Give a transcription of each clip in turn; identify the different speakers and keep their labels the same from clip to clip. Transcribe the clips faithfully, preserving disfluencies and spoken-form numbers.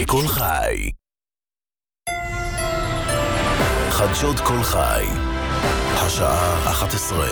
Speaker 1: כל חי. חדשות כל חי. השעה אחת עשרה.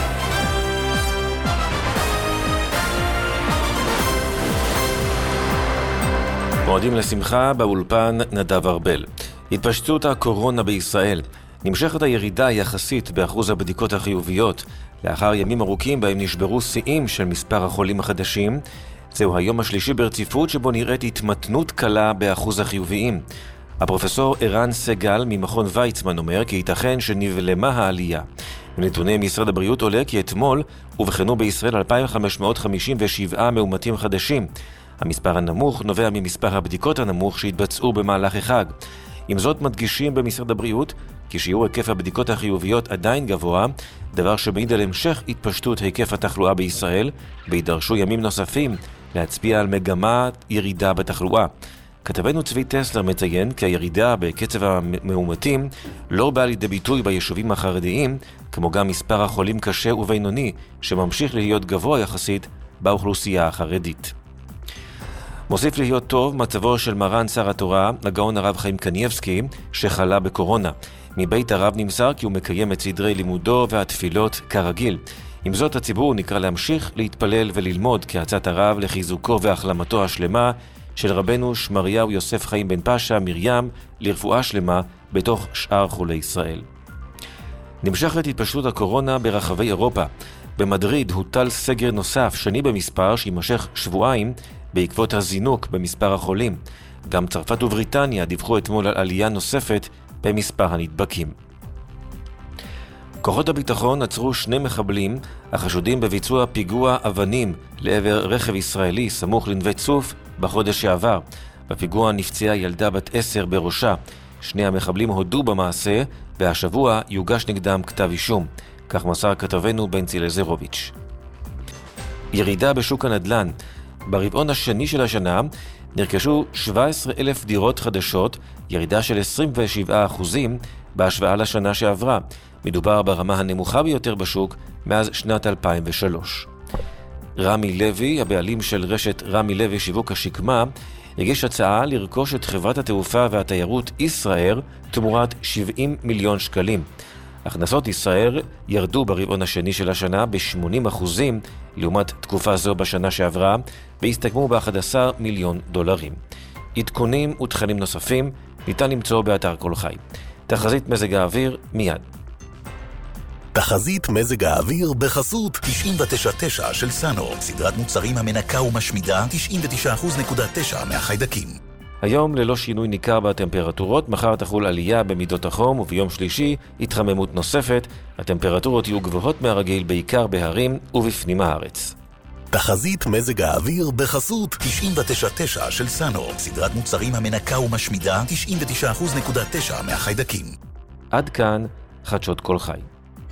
Speaker 1: מועדים לשמחה באולפן נדב ארבל. התפשטות הקורונה בישראל. נמשכת הירידה היחסית באחוז הבדיקות החיוביות, לאחר ימים ארוכים בהם נשברו שיאים של מספר החולים החדשים. זהו היום השלישי ברציפות שבו נראית התמתנות קלה באחוז החיוביים. הפרופסור ערן סגל ממכון ויצמן אומר כי ייתכן שנבלמה העלייה. מנתוני משרד הבריאות עולה כי אתמול ובחנו בישראל אלפיים וחמש מאות חמישים ושבעה מאומתים חדשים. המספר הנמוך נובע ממספר הבדיקות הנמוך שהתבצעו במהלך החג. עם זאת מדגישים במשרד הבריאות כי שיעור היקף הבדיקות החיוביות עדיין גבוה, דבר שמעיד על המשך התפשטות היקף התחלואה בישראל, וידרשו ימים נוספים להצביע על מגמת ירידה בתחלואה. כתבנו צבי טסלר מציין כי הירידה בקצב המאומתים לא באה לידי ביטוי ביישובים החרדיים, כמו גם מספר החולים קשה ובינוני שממשיך להיות גבוה יחסית באוכלוסייה החרדית. מוסיף להיות טוב מצבו של מרן שר התורה, הגאון הרב חיים קניבסקי, שחלה בקורונה. מבית הרב נמסר כי הוא מקיים את סדרי לימודו והתפילות כרגיל. עם זאת הציבור נקרא להמשיך להתפלל וללמוד כעצת הרב לחיזוקו והחלמתו השלמה של רבנו שמריהו יוסף חיים בן פשה מרים לרפואה שלמה בתוך שאר חולי ישראל. נמשכת התפשטות הקורונה ברחבי אירופה. במדריד הוטל סגר נוסף שני במספר שימשך שבועיים בעקבות הזינוק במספר החולים. גם צרפת ובריטניה דיווחו אתמול על עלייה נוספת במספר הנדבקים. כוחות הביטחון עצרו שני מחבלים החשודים בביצוע פיגוע אבנים לעבר רכב ישראלי סמוך לנווה צוף בחודש שעבר. בפיגוע נפצעה ילדה בת עשר בראשה. שני המחבלים הודו במעשה והשבוע יוגש נגדם כתב אישום. כך מסר כתבנו בנצי לזרוביץ'. ירידה בשוק הנדל"ן. ברבעון השני של השנה נרכשו שבעה עשר אלף דירות חדשות, ירידה של עשרים ושבעה אחוז בהשוואה לשנה שעברה. מדובר ברמה הנמוכה ביותר בשוק מאז שנת אלפיים ושלוש. רמי לוי, הבעלים של רשת רמי לוי שיווק השקמה, הגיש הצעה לרכוש את חברת התעופה והתיירות ישראל תמורת שבעים מיליון שקלים. הכנסות ישראל ירדו ברבעון השני של השנה ב-שמונים אחוז לעומת תקופה זו בשנה שעברה, והסתכמו ב-אחד עשר מיליון דולרים. עדכונים ותכנים נוספים ניתן למצוא באתר כל חי. תחזית מזג האוויר מיד. תחזית מזג האוויר בחסות תשעים ותשע נקודה תשע של סאנו, סדרת מוצרים המנקה ומשמידה תשעים ותשעה נקודה תשע אחוז מהחיידקים.
Speaker 2: היום ללא שינוי ניכר בטמפרטורות, מחר תחול עלייה במידות החום וביום שלישי התחממות נוספת. הטמפרטורות יהיו גבוהות מהרגיל בעיקר בהרים ובפנים הארץ.
Speaker 1: תחזית מזג האוויר בחסות תשעים ותשע נקודה תשע של סאנו, סדרת מוצרים המנקה ומשמידה תשעים ותשעה נקודה תשע אחוז מהחיידקים.
Speaker 2: עד כאן חדשות כל חי.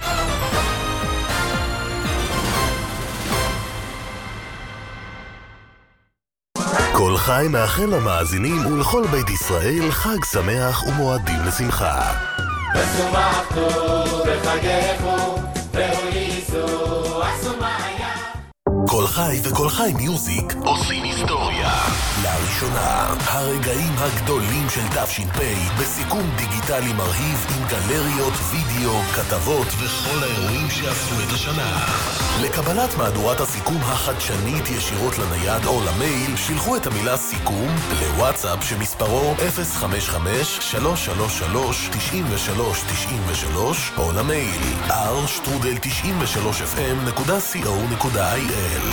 Speaker 1: כל חי מאחל למאזינים ולכל בית ישראל חג שמח ומועדים לשמחה.
Speaker 3: ושמחתו וחגכו והוליסו אסומיה.
Speaker 1: כל חי וכל חי מיוזיק עושים היסטוריה. לראשונה, הרגעים הגדולים של תש"פ בסיכום דיגיטלי מרהיב עם גלריות, וידאו, כתבות וכל האירועים שעשו את השנה. לקבלת מהדורת הסיכום החדשנית ישירות לנייד או למייל, שילחו את המילה סיכום לוואטסאפ שמספרו אפס חמש חמש שלוש שלוש שלוש תשעים ושלוש תשעים ושלוש או למייל אר שטרודל תשעים ושלוש אף אם נקודה סי או נקודה איי אל.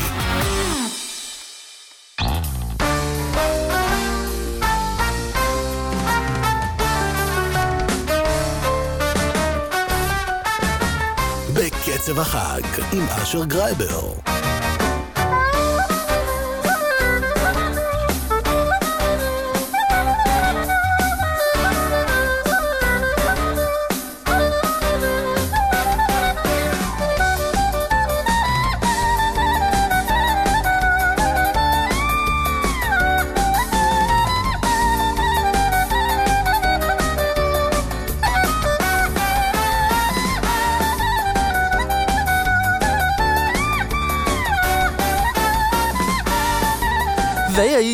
Speaker 1: בקצב החג עם אשר גרייבר.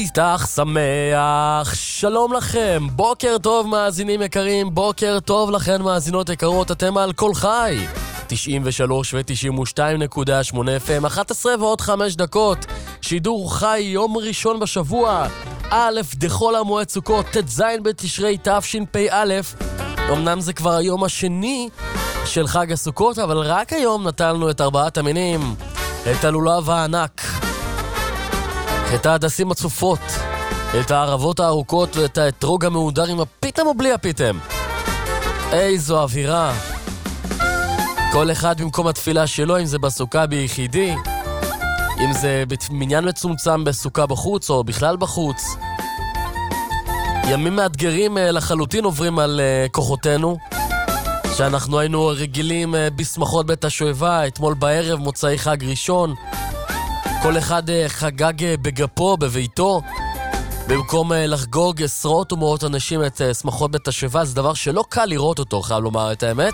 Speaker 4: פתח שמח, שלום לכם, בוקר טוב מאזינים יקרים, בוקר טוב לכן מאזינות יקרות, אתם על כל חי תשעים ושלוש ו-תשעים ושתיים נקודה שמונה אף אם, אחת עשרה ועוד חמש דקות, שידור חי יום ראשון בשבוע, א' דחול המועד סוכות, ת' בתשרי תשפ"א. אמנם זה כבר היום השני של חג הסוכות, אבל רק היום נטלנו את ארבעת המינים, את הלולב הענק, את ההדסים הצופות, את הערבות הארוכות ואת האתרוג המהודר עם הפיתם או בלי הפיתם. איזו אווירה. כל אחד במקום התפילה שלו, אם זה בסוכה ביחידי, אם זה במניין מצומצם בסוכה בחוץ או בכלל בחוץ. ימים מאתגרים לחלוטין עוברים על כוחותינו, שאנחנו היינו רגילים בשמחות בית השואבה, אתמול בערב מוצאי חג ראשון, כל אחד חגג בגפו, בביתו, במקום לחגוג עשרות ומאות אנשים את שמחות בית השואבה. זה דבר שלא קל לראות אותו, חייב לומר את האמת.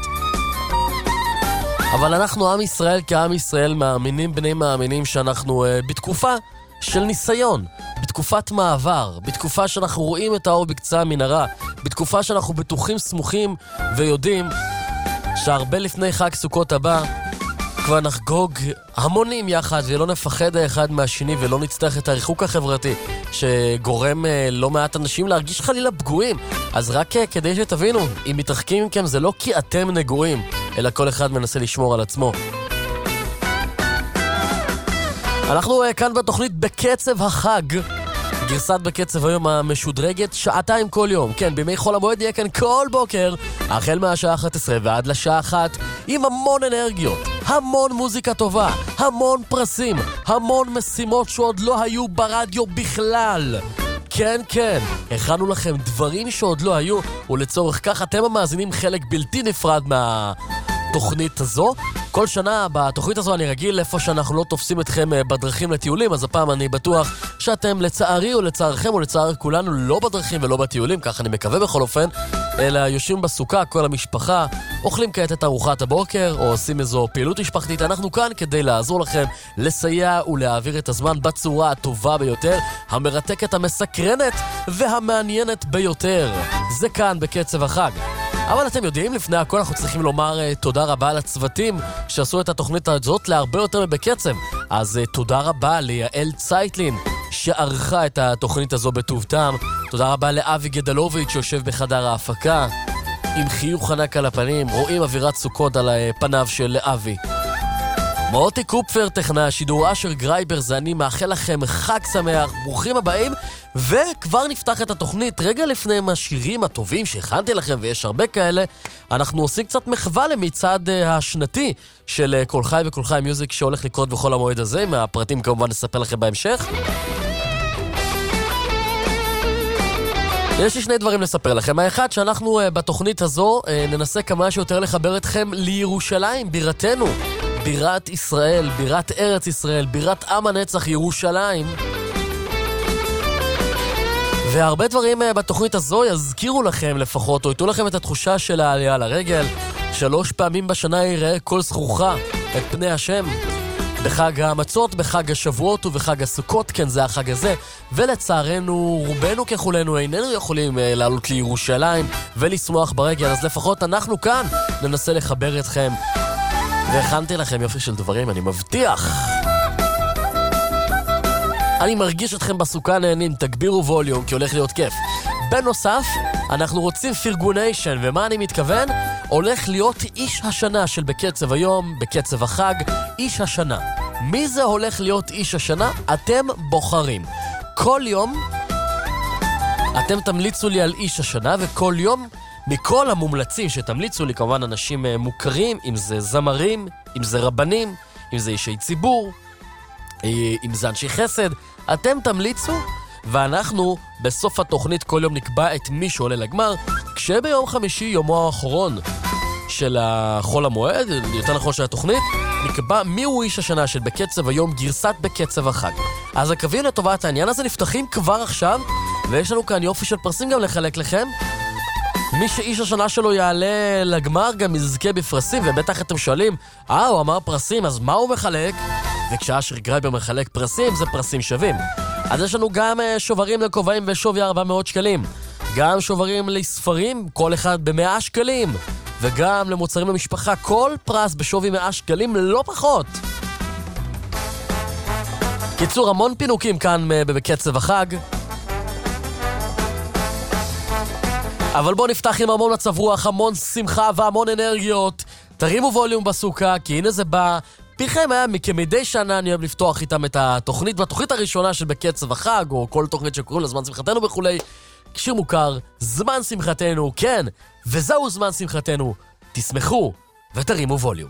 Speaker 4: אבל אנחנו עם ישראל כעם ישראל מאמינים בני מאמינים שאנחנו uh, בתקופה של ניסיון, בתקופת מעבר, בתקופה שאנחנו רואים את האור בקצה המנהרה, בתקופה שאנחנו בטוחים, סמוכים ויודעים שהרבה לפני חג סוכות הבא כבר נחגוג המונים יחד ולא נפחד האחד מהשני ולא נצטרך את הריחוק החברתי שגורם uh, לא מעט אנשים להרגיש חלילה פגועים. אז רק uh, כדי שתבינו, אם מתרחקים מכם זה לא כי אתם נגועים, אלא כל אחד מנסה לשמור על עצמו. אנחנו uh, כאן בתוכנית בקצב החג, גרסת בקצב היום המשודרגת, שעתיים כל יום. כן, בימי חול המועד נהיה כאן כל בוקר, החל מהשעה אחת עשרה ועד לשעה אחת, עם המון אנרגיות, המון מוזיקה טובה, המון פרסים, המון משימות שעוד לא היו ברדיו בכלל. כן, כן, הכנו לכם דברים שעוד לא היו, ולצורך כך אתם המאזינים חלק בלתי נפרד מהתוכנית הזו. כל שנה בתוכנית הזו אני רגיל איפה שאנחנו לא תופסים אתכם בדרכים לטיולים, אז הפעם אני בטוח שאתם לצערי או לצערכם או לצער כולנו לא בדרכים ולא בטיולים, כך אני מקווה בכל אופן, אלא יושבים בסוכה, כל המשפחה, אוכלים כעת את ארוחת הבוקר או עושים איזו פעילות משפחתית. אנחנו כאן כדי לעזור לכם, לסייע ולהעביר את הזמן בצורה הטובה ביותר, המרתקת, המסקרנת והמעניינת ביותר. זה כאן בקצב החג. אבל אתם יודעים, לפני הכל אנחנו צריכים לומר uh, תודה רבה לצוותים שעשו את התוכנית הזאת להרבה יותר בקצב. אז uh, תודה רבה ליעל צייטלין שערכה את התוכנית הזו בטוב טעם. תודה רבה לאבי גדלוביץ' שיושב בחדר ההפקה עם חיוך ענק על הפנים, רואים אווירת סוכות על פניו של אבי. מוטי קופפר טכנאי השידור, אשר גרייבר זה אני, מאחל לכם חג שמח, ברוכים הבאים, וכבר נפתח את התוכנית רגע לפני השירים הטובים שהכנתי לכם, ויש הרבה כאלה. אנחנו עושים קצת מחווה למצעד השנתי של כל חי וכל חי מיוזיק שהולך לקרות בכל המועד הזה, מהפרטים כמובן נספר לכם בהמשך. יש לי שני דברים לספר לכם. האחד, שאנחנו בתוכנית הזו ננסה כמה שיותר לחבר אתכם לירושלים, בירתנו, בירת ישראל, בירת ארץ ישראל, בירת עם הנצח ירושלים. והרבה דברים בתוכנית הזו יזכירו לכם לפחות, או ייתנו לכם את התחושה של העלייה לרגל. שלוש פעמים בשנה יראה כל זכוכה את פני השם. בחג המצות, בחג השבועות ובחג הסוכות, כן זה החג הזה. ולצערנו, רובנו ככולנו איננו יכולים לעלות לירושלים ולשמוח ברגל, אז לפחות אנחנו כאן ננסה לחבר אתכם. והכנתי לכם יופי של דברים, אני מבטיח. אני מרגיש אתכם בסוכה נהנים, תגבירו ווליום כי הולך להיות כיף. בנוסף, אנחנו רוצים פירגוניישן, ומה אני מתכוון? הולך להיות איש השנה של בקצב היום, בקצב החג, איש השנה. מי זה הולך להיות איש השנה? אתם בוחרים. כל יום אתם תמליצו לי על איש השנה, וכל יום מכל המומלצים שתמליצו לי, כמובן אנשים מוכרים, אם זה זמרים, אם זה רבנים, אם זה אישי ציבור, אם זה אנשי חסד, אתם תמליצו, ואנחנו בסוף התוכנית כל יום נקבע את מי שעולה לגמר, כשביום חמישי, יומו האחרון של החול המועד, יותר נכון של התוכנית, נקבע מי הוא איש השנה של בקצב היום, גרסת בקצב החג. אז הקווים לטובת העניין הזה נפתחים כבר עכשיו, ויש לנו כאן יופי של פרסים גם לחלק לכם. מי שאיש השנה שלו יעלה לגמר גם יזכה בפרסים, ובטח אתם שואלים, אה, הוא אמר פרסים, אז מה הוא מחלק? וכשאשר גרייבר מחלק פרסים, זה פרסים שווים. אז יש לנו גם שוברים לכובעים בשווי ארבע מאות שקלים, גם שוברים לספרים, כל אחד ב-מאה שקלים, וגם למוצרים למשפחה, כל פרס בשווי מאה שקלים, לא פחות. קיצור, המון פינוקים כאן בקצב החג. אבל בואו נפתח עם המון מצב רוח, המון שמחה והמון אנרגיות. תרימו ווליום בסוכה, כי הנה זה בא. פיכם היה כמדי שנה אני אוהב לפתוח איתם את התוכנית, בתוכנית הראשונה של בקצב החג, או כל תוכנית שקוראים לזמן שמחתנו וכולי. שיר מוכר, זמן שמחתנו, כן, וזהו זמן שמחתנו. תשמחו ותרימו ווליום.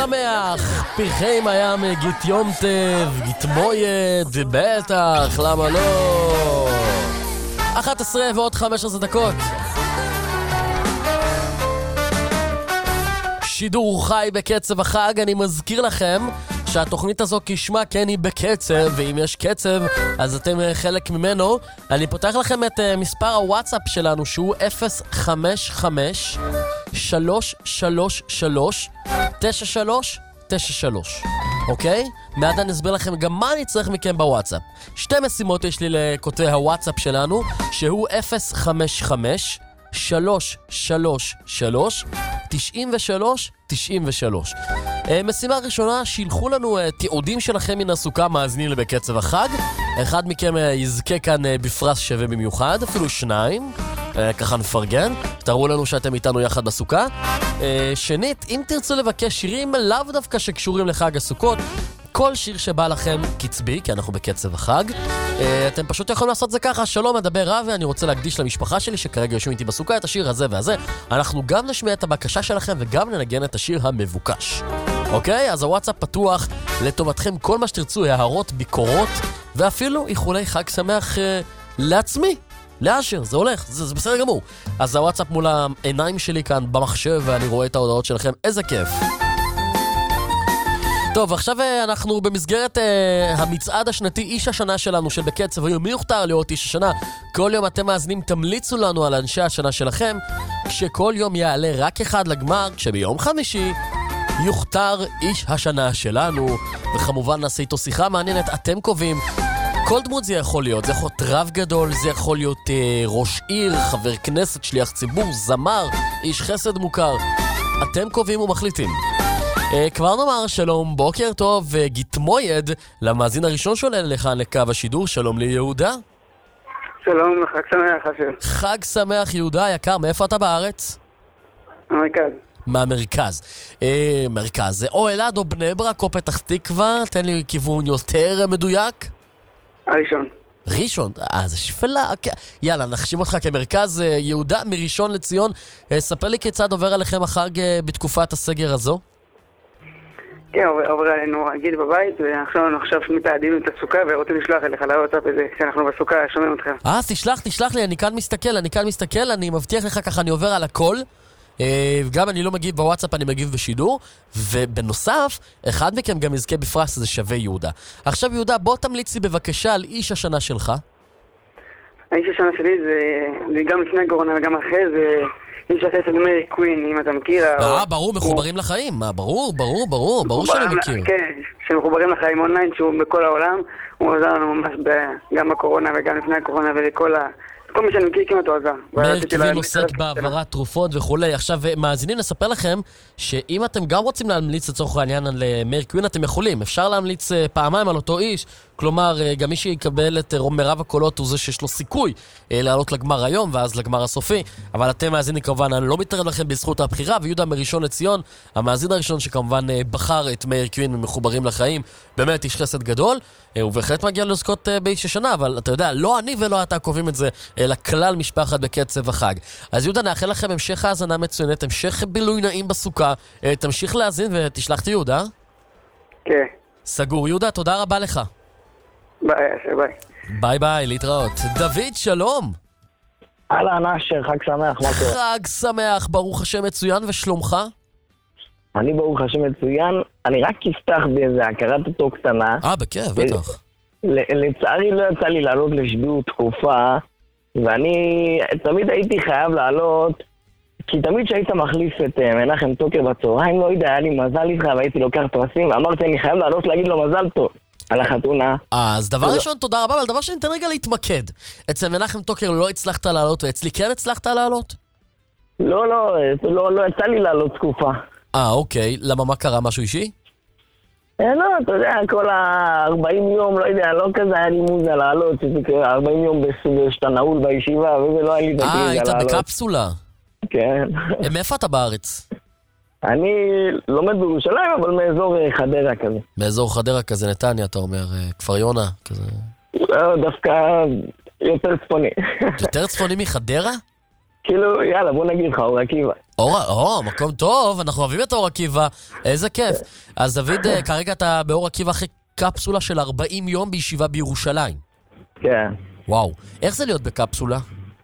Speaker 4: שמח, פרחי מים, גית יום טב, גית מויד, בטח, למה לא? אחת עשרה ועוד חמש עשרה דקות. שידור חי בקצב החג. אני מזכיר לכם שהתוכנית הזו כשמה כן היא בקצב, ואם יש קצב אז אתם חלק ממנו. אני פותח לכם את מספר הוואטסאפ שלנו שהוא אפס חמש חמש שלוש שלוש שלוש תשע שלוש תשע שלוש. אוקיי? מעט אני אסביר לכם גם מה אני צריך מכם בוואטסאפ. שתי משימות יש לי לכותבי הוואטסאפ שלנו, שהוא אפס חמש חמש שלוש שלוש שלוש תשעים ושלוש תשעים ושלוש. משימה ראשונה, שילחו לנו תיעודים שלכם מן הסוכה מאזינים לבקצב החג. אחד מכם יזכה כאן בפרס שווה במיוחד, אפילו שניים, ככה נפרגן, תראו לנו שאתם איתנו יחד בסוכה. שנית, אם תרצו לבקש שירים לאו דווקא שקשורים לחג הסוכות, כל שיר שבא לכם קצבי, כי אנחנו בקצב החג, אתם פשוט יכולים לעשות זה ככה: שלום, מדבר רבי, אני רוצה להקדיש למשפחה שלי שכרגע יושבים איתי בסוכה את השיר הזה והזה. אנחנו גם נשמיע את הבקשה שלכם וגם ננגן את השיר המבוקש. אוקיי? אז הוואטסאפ פתוח לטובתכם, כל מה שתרצו, הערות, ביקורות ואפילו איחולי חג שמח אה, לעצמי, לאשר, זה הולך, זה, זה בסדר גמור. אז הוואטסאפ מול העיניים שלי כאן במחשב ואני רואה את ההודעות שלכם, איזה כיף. טוב, עכשיו אנחנו במסגרת uh, המצעד השנתי איש השנה שלנו של בקצב היום. מי יוכתר להיות איש השנה? כל יום אתם מאזינים, תמליצו לנו על אנשי השנה שלכם, כשכל יום יעלה רק אחד לגמר, כשביום חמישי יוכתר איש השנה שלנו, וכמובן נעשה איתו שיחה מעניינת. אתם קובעים כל דמות, זה יכול להיות, זה יכול להיות רב גדול, זה יכול להיות uh, ראש עיר, חבר כנסת, שליח ציבור, זמר, איש חסד מוכר. אתם קובעים ומחליטים. Uh, כבר נאמר שלום, בוקר טוב וגית מויד למאזין הראשון שעולה לך לקו השידור. שלום לי יהודה.
Speaker 5: שלום, חג שמח אשר.
Speaker 4: חג שמח יהודה יקר, מאיפה אתה בארץ?
Speaker 5: המרכז.
Speaker 4: מהמרכז. uh, מרכז זה או אלעד או בני ברק או פתח תקווה? תן לי כיוון יותר מדויק.
Speaker 5: הראשון.
Speaker 4: ראשון, אה, זה שפלה. יאללה, נחשים אותך כמרכז. uh, יהודה מראשון לציון, uh, ספר לי כיצד עובר עליכם החג uh, בתקופת הסגר הזו.
Speaker 5: כן, עובר עלינו רגיל בבית, ועכשיו אנחנו עכשיו מתעדים את הסוכה ורוצים לשלוח אליך לוואטסאפ את זה, כשאנחנו בסוכה שומעים אותך.
Speaker 4: אה, תשלח, תשלח לי, אני כאן מסתכל, אני כאן מסתכל, אני מבטיח לך ככה, אני עובר על הכל. גם אני לא מגיב בוואטסאפ, אני מגיב בשידור. ובנוסף, אחד מכם גם יזכה בפרס, זה שווה יהודה. עכשיו יהודה, בוא תמליץ לי בבקשה על איש השנה שלך.
Speaker 5: האיש השנה שלי זה, זה גם לפני הקורונה וגם אחרי זה... איש השנה של מרי קווין, אם אתה מכיר.
Speaker 4: אה, ברור, מחוברים לחיים. מה, ברור, ברור, ברור, ברור שאני מכיר.
Speaker 5: כן, שמחוברים לחיים אונליין, שהוא בכל העולם. הוא עזר לנו ממש גם בקורונה וגם לפני הקורונה ולכל ה... כל מי שאני מכיר כמעט הוא עזר.
Speaker 4: מאיר קווין עוסק בעברת תרופות וכולי. עכשיו, מאזינים, נספר לכם שאם אתם גם רוצים להמליץ לצורך העניין על מאיר קווין, אתם יכולים. אפשר להמליץ פעמיים על אותו איש. כלומר, גם מי שיקבל את מרב הקולות הוא זה שיש לו סיכוי לעלות לגמר היום ואז לגמר הסופי. אבל אתם מאזינים, כמובן, אני לא מתערב לכם בזכות הבחירה. ויהודה מראשון לציון, המאזין הראשון שכמובן בחר את מאיר קווין ומחוברים לחיים, באמת איש חסד גדול. הוא בהחלט מגיע לזכות באיש השנה, אבל אתה יודע, לא אני ולא אתה קובעים את זה, אלא כלל משפחת בקצב החג. אז יהודה, נאחל לכם המשך האזנה מצוינת, המשך בילוי נעים בסוכה. תמשיך להאזין ותשלח את יהודה.
Speaker 5: כן.
Speaker 4: סגור. יהודה, תודה רבה לך.
Speaker 5: ביי, ביי.
Speaker 4: ביי ביי, להתראות. דוד, שלום.
Speaker 6: אהלן אשר, חג שמח, מה קורה?
Speaker 4: חג שמח, ברוך השם מצוין, ושלומך?
Speaker 6: אני ברוך השם מצוין, אני רק אפתח באיזה הכרת אותו קטנה.
Speaker 4: אה, בכיף, בטח.
Speaker 6: לצערי לא יצא לי לעלות לשידור תקופה, ואני תמיד הייתי חייב לעלות, כי תמיד שהיית מחליף את מנחם טוקר בצהריים, לא יודע, היה לי מזל איתך והייתי לוקח פרסים, ואמרתי אני חייב לעלות להגיד לו מזל טוב על החתונה.
Speaker 4: אז דבר ראשון, תודה רבה, אבל דבר שאני אתן רגע להתמקד. אצל מנחם טוקר לא הצלחת לעלות, ואצלי כן הצלחת לעלות?
Speaker 6: לא, לא, לא, לא יצא לי לעלות תקופה.
Speaker 4: אה, אוקיי. למה, מה קרה? משהו אישי?
Speaker 6: לא, אתה יודע, כל ה-ארבעים יום, לא יודע, לא כזה היה לי מוזה לעלות, ארבעים יום שאתה נעול בישיבה, וזה לא היה לי דקי
Speaker 4: לעלות. אה, היית בקפסולה.
Speaker 6: כן.
Speaker 4: מאיפה אתה בארץ?
Speaker 6: אני לומד בירושלים, אבל מאזור חדרה כזה.
Speaker 4: מאזור חדרה כזה, נתניה, אתה אומר, כפר יונה, כזה.
Speaker 6: לא, דווקא יותר צפוני.
Speaker 4: יותר צפוני מחדרה?
Speaker 6: כאילו, יאללה, בוא נגיד לך, אור עקיבא.
Speaker 4: אור, או, מקום טוב, אנחנו אוהבים את אור עקיבא, איזה כיף. אז דוד, כרגע אתה באור עקיבא אחרי קפסולה של ארבעים יום בישיבה בירושלים.
Speaker 6: כן.
Speaker 4: וואו, איך זה להיות בקפסולה?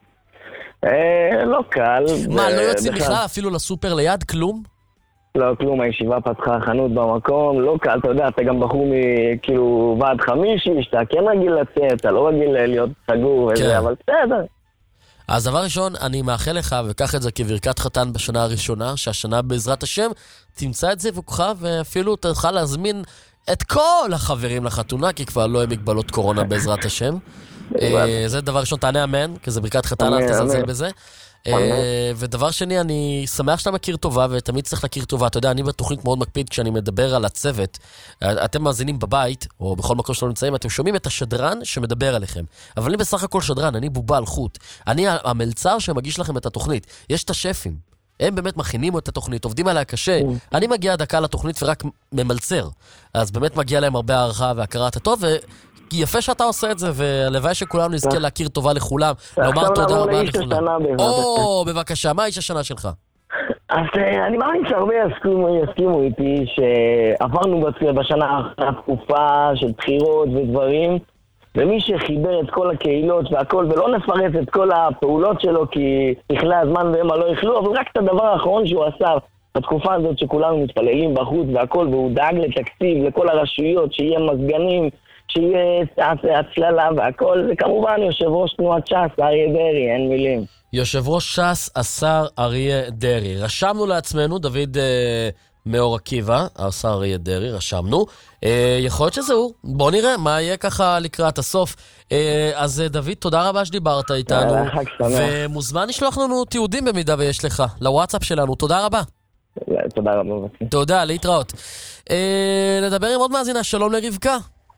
Speaker 6: אה, לא קל.
Speaker 4: מה, לא יוצאים
Speaker 6: בכלל-
Speaker 4: בכלל אפילו לסופר ליד? כלום?
Speaker 6: לא, כלום, הישיבה פתחה חנות במקום, לא קל, אתה יודע, אתה גם בחור מכאילו ועד חמישי, שאתה כן רגיל לצאת, אתה לא רגיל להיות סגור
Speaker 4: כן.
Speaker 6: וזה, אבל בסדר.
Speaker 4: אז דבר ראשון, אני מאחל לך, וקח את זה כברכת חתן בשנה הראשונה, שהשנה בעזרת השם תמצא את זה וכוחה, ואפילו תוכל להזמין את כל החברים לחתונה, כי כבר לא יהיו מגבלות קורונה בעזרת השם. אה, זה דבר ראשון, תענה אמן, כי זה ברכת חתן, אל
Speaker 6: אמן,
Speaker 4: תזלזל
Speaker 6: אמן.
Speaker 4: בזה. אה, ודבר שני, אני שמח שאתה מכיר טובה, ותמיד צריך להכיר טובה. אתה יודע, אני בתוכנית מאוד מקפיד כשאני מדבר על הצוות. אתם מאזינים בבית, או בכל מקום שלא נמצאים, אתם שומעים את השדרן שמדבר עליכם. אבל אני בסך הכל שדרן, אני בובה על חוט. אני המלצר שמגיש לכם את התוכנית. יש את השפים. הם באמת מכינים את התוכנית, עובדים עליה קשה. אני מגיע דקה לתוכנית ורק ממלצר. אז באמת מגיע להם הרבה הערכה והכרת הטוב, ויפה שאתה עושה את זה, והלוואי שכולנו נזכה להכיר טובה לכולם. לומר תודה
Speaker 6: נעבור
Speaker 4: רבה
Speaker 6: לאיש
Speaker 4: לכולם.
Speaker 6: השנה בעזרת
Speaker 4: או, בבקשה, מה איש השנה שלך?
Speaker 6: אז אה, אני מאמין שהרבה יסכימו, יסכימו איתי שעברנו בצ- בשנה האחרונה תקופה של בחירות ודברים, ומי שחיבר את כל הקהילות והכל, ולא נפרט את כל הפעולות שלו כי יכלה הזמן והם לא יכלו, אבל רק את הדבר האחרון שהוא עשה בתקופה הזאת שכולנו מתפללים בחוץ והכל, והוא דאג לתקציב לכל הרשויות, שיהיה מזגנים, שיהיה הצללה והכל, וכמובן יושב ראש תנועת ש"ס, אריה דרעי, אין מילים.
Speaker 4: יושב ראש ש"ס, השר אריה דרעי. רשמנו לעצמנו, דוד אה, מאור עקיבא, השר אריה דרעי, רשמנו. אה, יכול להיות שזהו. בוא נראה מה יהיה ככה לקראת הסוף. אה, אז אה, דוד, תודה רבה שדיברת איתנו.
Speaker 6: יאללה, חג שמח.
Speaker 4: ומוזמן לשלוח לנו תיעודים במידה ויש לך, לוואטסאפ שלנו. תודה רבה.
Speaker 6: תודה רבה.
Speaker 4: תודה, להתראות. אה, נדבר עם עוד מאזינה, שלום לרבקה.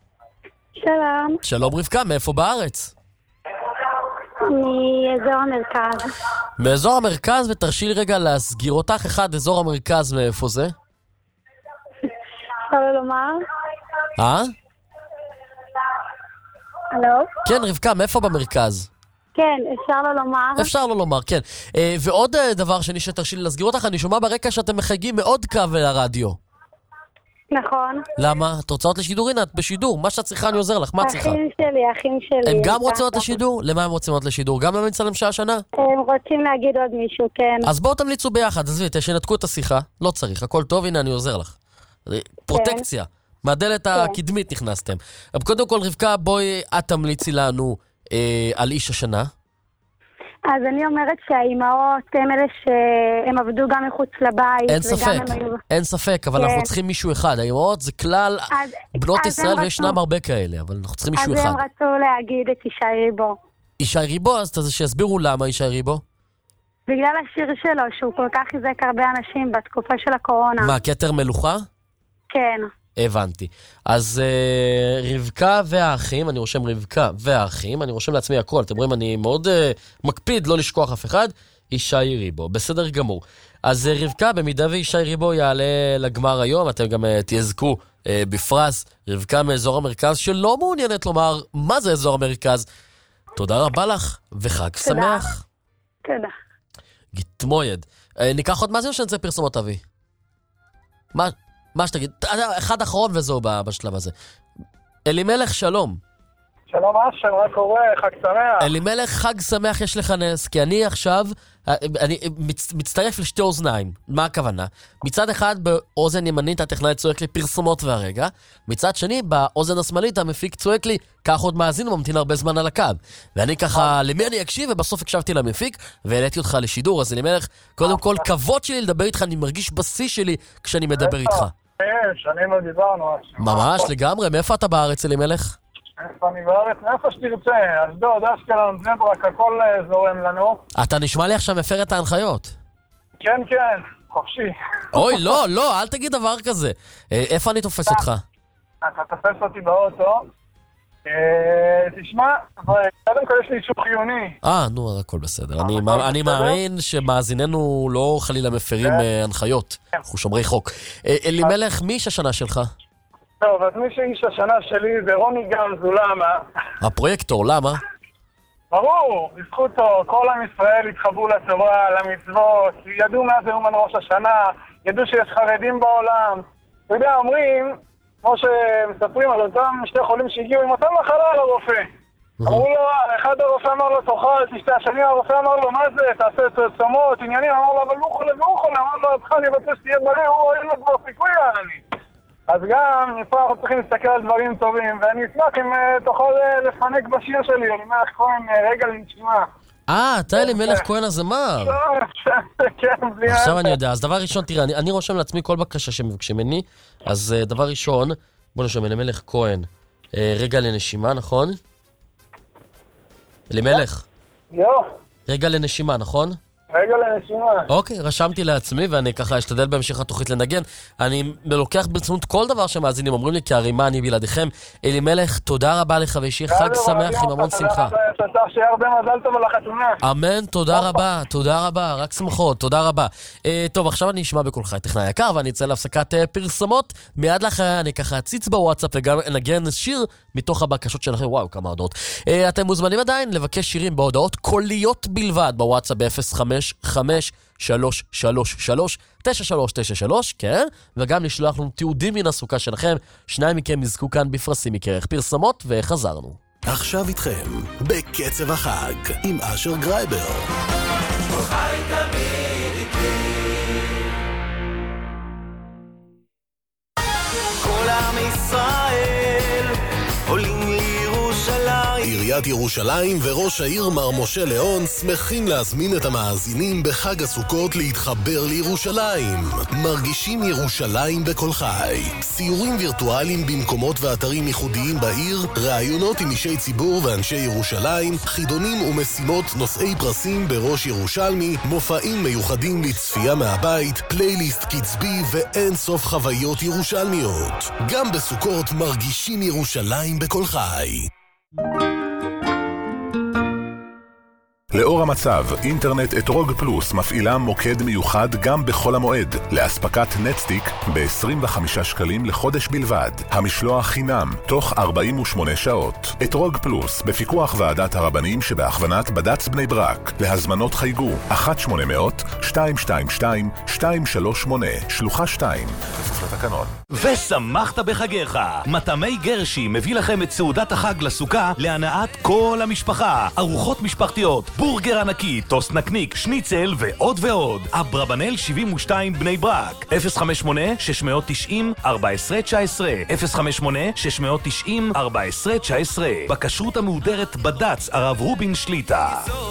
Speaker 7: שלום,
Speaker 4: שלום רבקה, מאיפה בארץ?
Speaker 7: מאזור המרכז.
Speaker 4: מאזור המרכז, ותרשי לי רגע להסגיר אותך. אחד, אזור המרכז, מאיפה זה?
Speaker 7: אפשר לו לומר?
Speaker 4: אה?
Speaker 7: הלו?
Speaker 4: כן, רבקה, מאיפה במרכז?
Speaker 7: כן, אפשר לו לומר?
Speaker 4: אפשר לא לומר, כן. אה, ועוד אה, דבר שני שתרשי לי להסגיר אותך, אני שומע ברקע שאתם מחייגים מאוד קו לרדיו.
Speaker 7: נכון.
Speaker 4: למה? את רוצה עוד לשידור? הנה, את בשידור. מה שאת צריכה, אני עוזר לך. מה את צריכה?
Speaker 7: האחים שלי, האחים שלי.
Speaker 4: הם גם רוצים
Speaker 7: ככה.
Speaker 4: עוד לשידור? למה הם רוצים עוד לשידור? גם למצלם שעה שנה?
Speaker 7: הם רוצים להגיד עוד מישהו, כן.
Speaker 4: אז בואו תמליצו ביחד, עזבי, תשנתקו את השיחה. לא צריך, הכל טוב, הנה, אני עוזר לך. פרוטקציה. מהדלת הקדמית נכנסתם. אבל קודם כל, רבקה, בואי את תמליצי לנו אה, על איש השנה.
Speaker 7: אז אני אומרת שהאימהות הם אלה שהם עבדו גם מחוץ לבית.
Speaker 4: אין
Speaker 7: וגם
Speaker 4: ספק,
Speaker 7: הם היו...
Speaker 4: אין ספק, אבל
Speaker 7: כן.
Speaker 4: אנחנו צריכים מישהו אחד. האימהות זה כלל
Speaker 7: אז-
Speaker 4: בנות
Speaker 7: אז
Speaker 4: ישראל,
Speaker 7: הם
Speaker 4: וישנם
Speaker 7: רצו-
Speaker 4: הרבה כאלה, אבל אנחנו צריכים
Speaker 7: אז
Speaker 4: מישהו אחד.
Speaker 7: הם רצו להגיד את ישי ריבו.
Speaker 4: ישי ריבו, אז תזה שיסבירו למה ישי ריבו.
Speaker 7: בגלל השיר שלו, שהוא כל כך חיזק הרבה אנשים בתקופה של הקורונה.
Speaker 4: מה, כתר מלוכה?
Speaker 7: כן.
Speaker 4: הבנתי. אז uh, רבקה והאחים, אני רושם רבקה והאחים, אני רושם לעצמי הכל. אתם רואים, אני מאוד uh, מקפיד לא לשכוח אף אחד. ישי ריבו, בסדר גמור. אז uh, רבקה, במידה וישי ריבו יעלה לגמר היום, אתם גם uh, תזכו uh, בפרס. רבקה מאזור המרכז שלא מעוניינת לומר מה זה אזור המרכז. תודה רבה לך, וחג שמח.
Speaker 7: תודה.
Speaker 4: גתמויד. Uh, ניקח עוד מאזין או שנצא פרסומות אבי? מה? מה שתגיד, אחד אחרון וזהו בשלב הזה. אלימלך, שלום.
Speaker 8: שלום אשר, מה קורה? חג שמח.
Speaker 4: אלימלך, חג שמח יש לך נס, כי אני עכשיו, אני מצ, מצטרף לשתי אוזניים. מה הכוונה? מצד אחד, באוזן ימנית הטכנאי צועק לי פרסומות והרגע, מצד שני, באוזן השמאלית המפיק צועק לי, קח עוד מאזין וממתין הרבה זמן על הקו. ואני ככה, למי אני אקשיב? ובסוף הקשבתי למפיק, והעליתי אותך לשידור. אז אלימלך, קודם כל, כבוד שלי לדבר איתך, אני מרגיש בשיא שלי כשאני מדבר איתך.
Speaker 8: שנים לא דיברנו.
Speaker 4: ממש, לגמרי. מאיפה אתה בארץ, אלימלך?
Speaker 8: איפה אני בארץ? מאיפה שתרצה. אשדוד, אשקלון, בני ברק, הכל זורם לנו.
Speaker 4: אתה נשמע לי עכשיו מפר את ההנחיות.
Speaker 8: כן, כן, חופשי.
Speaker 4: אוי, לא, לא, אל תגיד דבר כזה. איפה אני תופס אותך?
Speaker 8: אתה תופס אותי באוטו. תשמע, קודם כל יש לי אישור חיוני.
Speaker 4: אה, נו, הכל בסדר. אני מאמין שמאזיננו לא חלילה מפרים הנחיות. אנחנו שומרי חוק. אלימלך, מי איש השנה שלך?
Speaker 8: טוב, אז מי שאיש השנה שלי זה רוני גמזו, למה?
Speaker 4: הפרויקטור, למה?
Speaker 8: ברור, בזכותו, כל עם ישראל התחברו לתורה, למצוות, ידעו מה זה אומן ראש השנה, ידעו שיש חרדים בעולם. אתה יודע, אומרים, כמו שמספרים על אותם שתי חולים שהגיעו עם אותה מחלה לרופא. אמרו לו, אחד הרופא אמר לו, תאכל, תשתה, השני הרופא אמר לו, מה זה, תעשה צומות, עניינים, אמר לו, אבל הוא חולה והוא חולה, אמר לו, אותך אני רוצה שתהיה בריא, הוא אין לו כבר סיכוי לעני. אז גם, פה אנחנו צריכים להסתכל על דברים טובים, ואני אשמח אם תוכל לפנק בשיר שלי, אלימלך כהן, רגע לנשימה.
Speaker 4: אה, אתה אלימלך כהן הזמר. עכשיו אני יודע, אז דבר ראשון, תראה, אני רושם לעצמי כל בקשה שמבקשים ממני, אז דבר ראשון, בוא נשום, אלימלך כהן, רגע לנשימה, נכון? אלימלך.
Speaker 8: יו.
Speaker 4: רגע לנשימה, נכון?
Speaker 8: רגע לנשימה.
Speaker 4: אוקיי, רשמתי לעצמי ואני ככה אשתדל בהמשך התוכנית לנגן. אני לוקח ברצינות כל דבר שמאזינים אומרים לי, כי הרימה אני בלעדיכם. אלימלך, תודה רבה לך ושיהיה חג שמח עם המון שמחה.
Speaker 8: תודה, שיהיה הרבה מזל טוב על החתונה.
Speaker 4: אמן, תודה רבה, תודה רבה, רק שמחות, תודה רבה. טוב, עכשיו אני אשמע בקולך את טכנאי יקר ואני אצא להפסקת פרסומות. מיד לאחר אני ככה אציץ בוואטסאפ וגם נגן שיר מתוך הבקשות שלכם. וואו, כמה הודעות. אתם מוזמנים עדיין לבקש שירים בהודעות קוליות בלבד בוואטסאפ ב-אפס חמש חמש שלוש שלוש שלוש תשע שלוש תשע שלוש, כן? וגם לשלוח לנו תיעודים מן הסוכה שלכם. שניים מכם יזכו כאן בפרסים מכרך פרסמות, וחזרנו.
Speaker 9: עכשיו איתכם, בקצב החג, עם אשר גרייבר.
Speaker 3: חי תמיד איתי.
Speaker 9: כל עם ישראל עולים לירושלים. עיריית ירושלים וראש העיר מר משה ליאון שמחים להזמין את המאזינים בחג הסוכות להתחבר לירושלים. מרגישים ירושלים בכל חי. סיורים וירטואליים במקומות ואתרים ייחודיים בעיר, ראיונות עם אישי ציבור ואנשי ירושלים, חידונים ומשימות נושאי פרסים בראש ירושלמי, מופעים מיוחדים לצפייה מהבית, פלייליסט קצבי ואין סוף חוויות ירושלמיות. גם בסוכות מרגישים ירושלים בכל חי.
Speaker 10: לאור המצב, אינטרנט אתרוג פלוס מפעילה מוקד מיוחד גם בחול המועד, להספקת נטסטיק ב-עשרים וחמישה שקלים לחודש בלבד. המשלוח חינם, תוך ארבעים ושמונה שעות. אתרוג פלוס, בפיקוח ועדת הרבנים שבהכוונת בד"ץ בני ברק. להזמנות חייגו, אחת שמונה אפס אפס שתיים שתיים שתיים שתיים שלוש שמונה, שלוחה שתיים. כפוף לתקנון.
Speaker 11: ושמחת בחגיך. מטעמי גרשי מביא לכם את סעודת החג לסוכה להנאת כל המשפחה. ארוחות משפחתיות, בורגר ענקי, טוסט נקניק, שניצל ועוד ועוד. אברבנאל שבעים ושתיים בני ברק. אפס חמש שמונה שש תשע אפס ארבע עשרה תשע עשרה אפס חמש שמונה שש תשע אפס ארבע עשרה תשע עשרה. בכשרות המהודרת בד"ץ הרב רובין שליטה.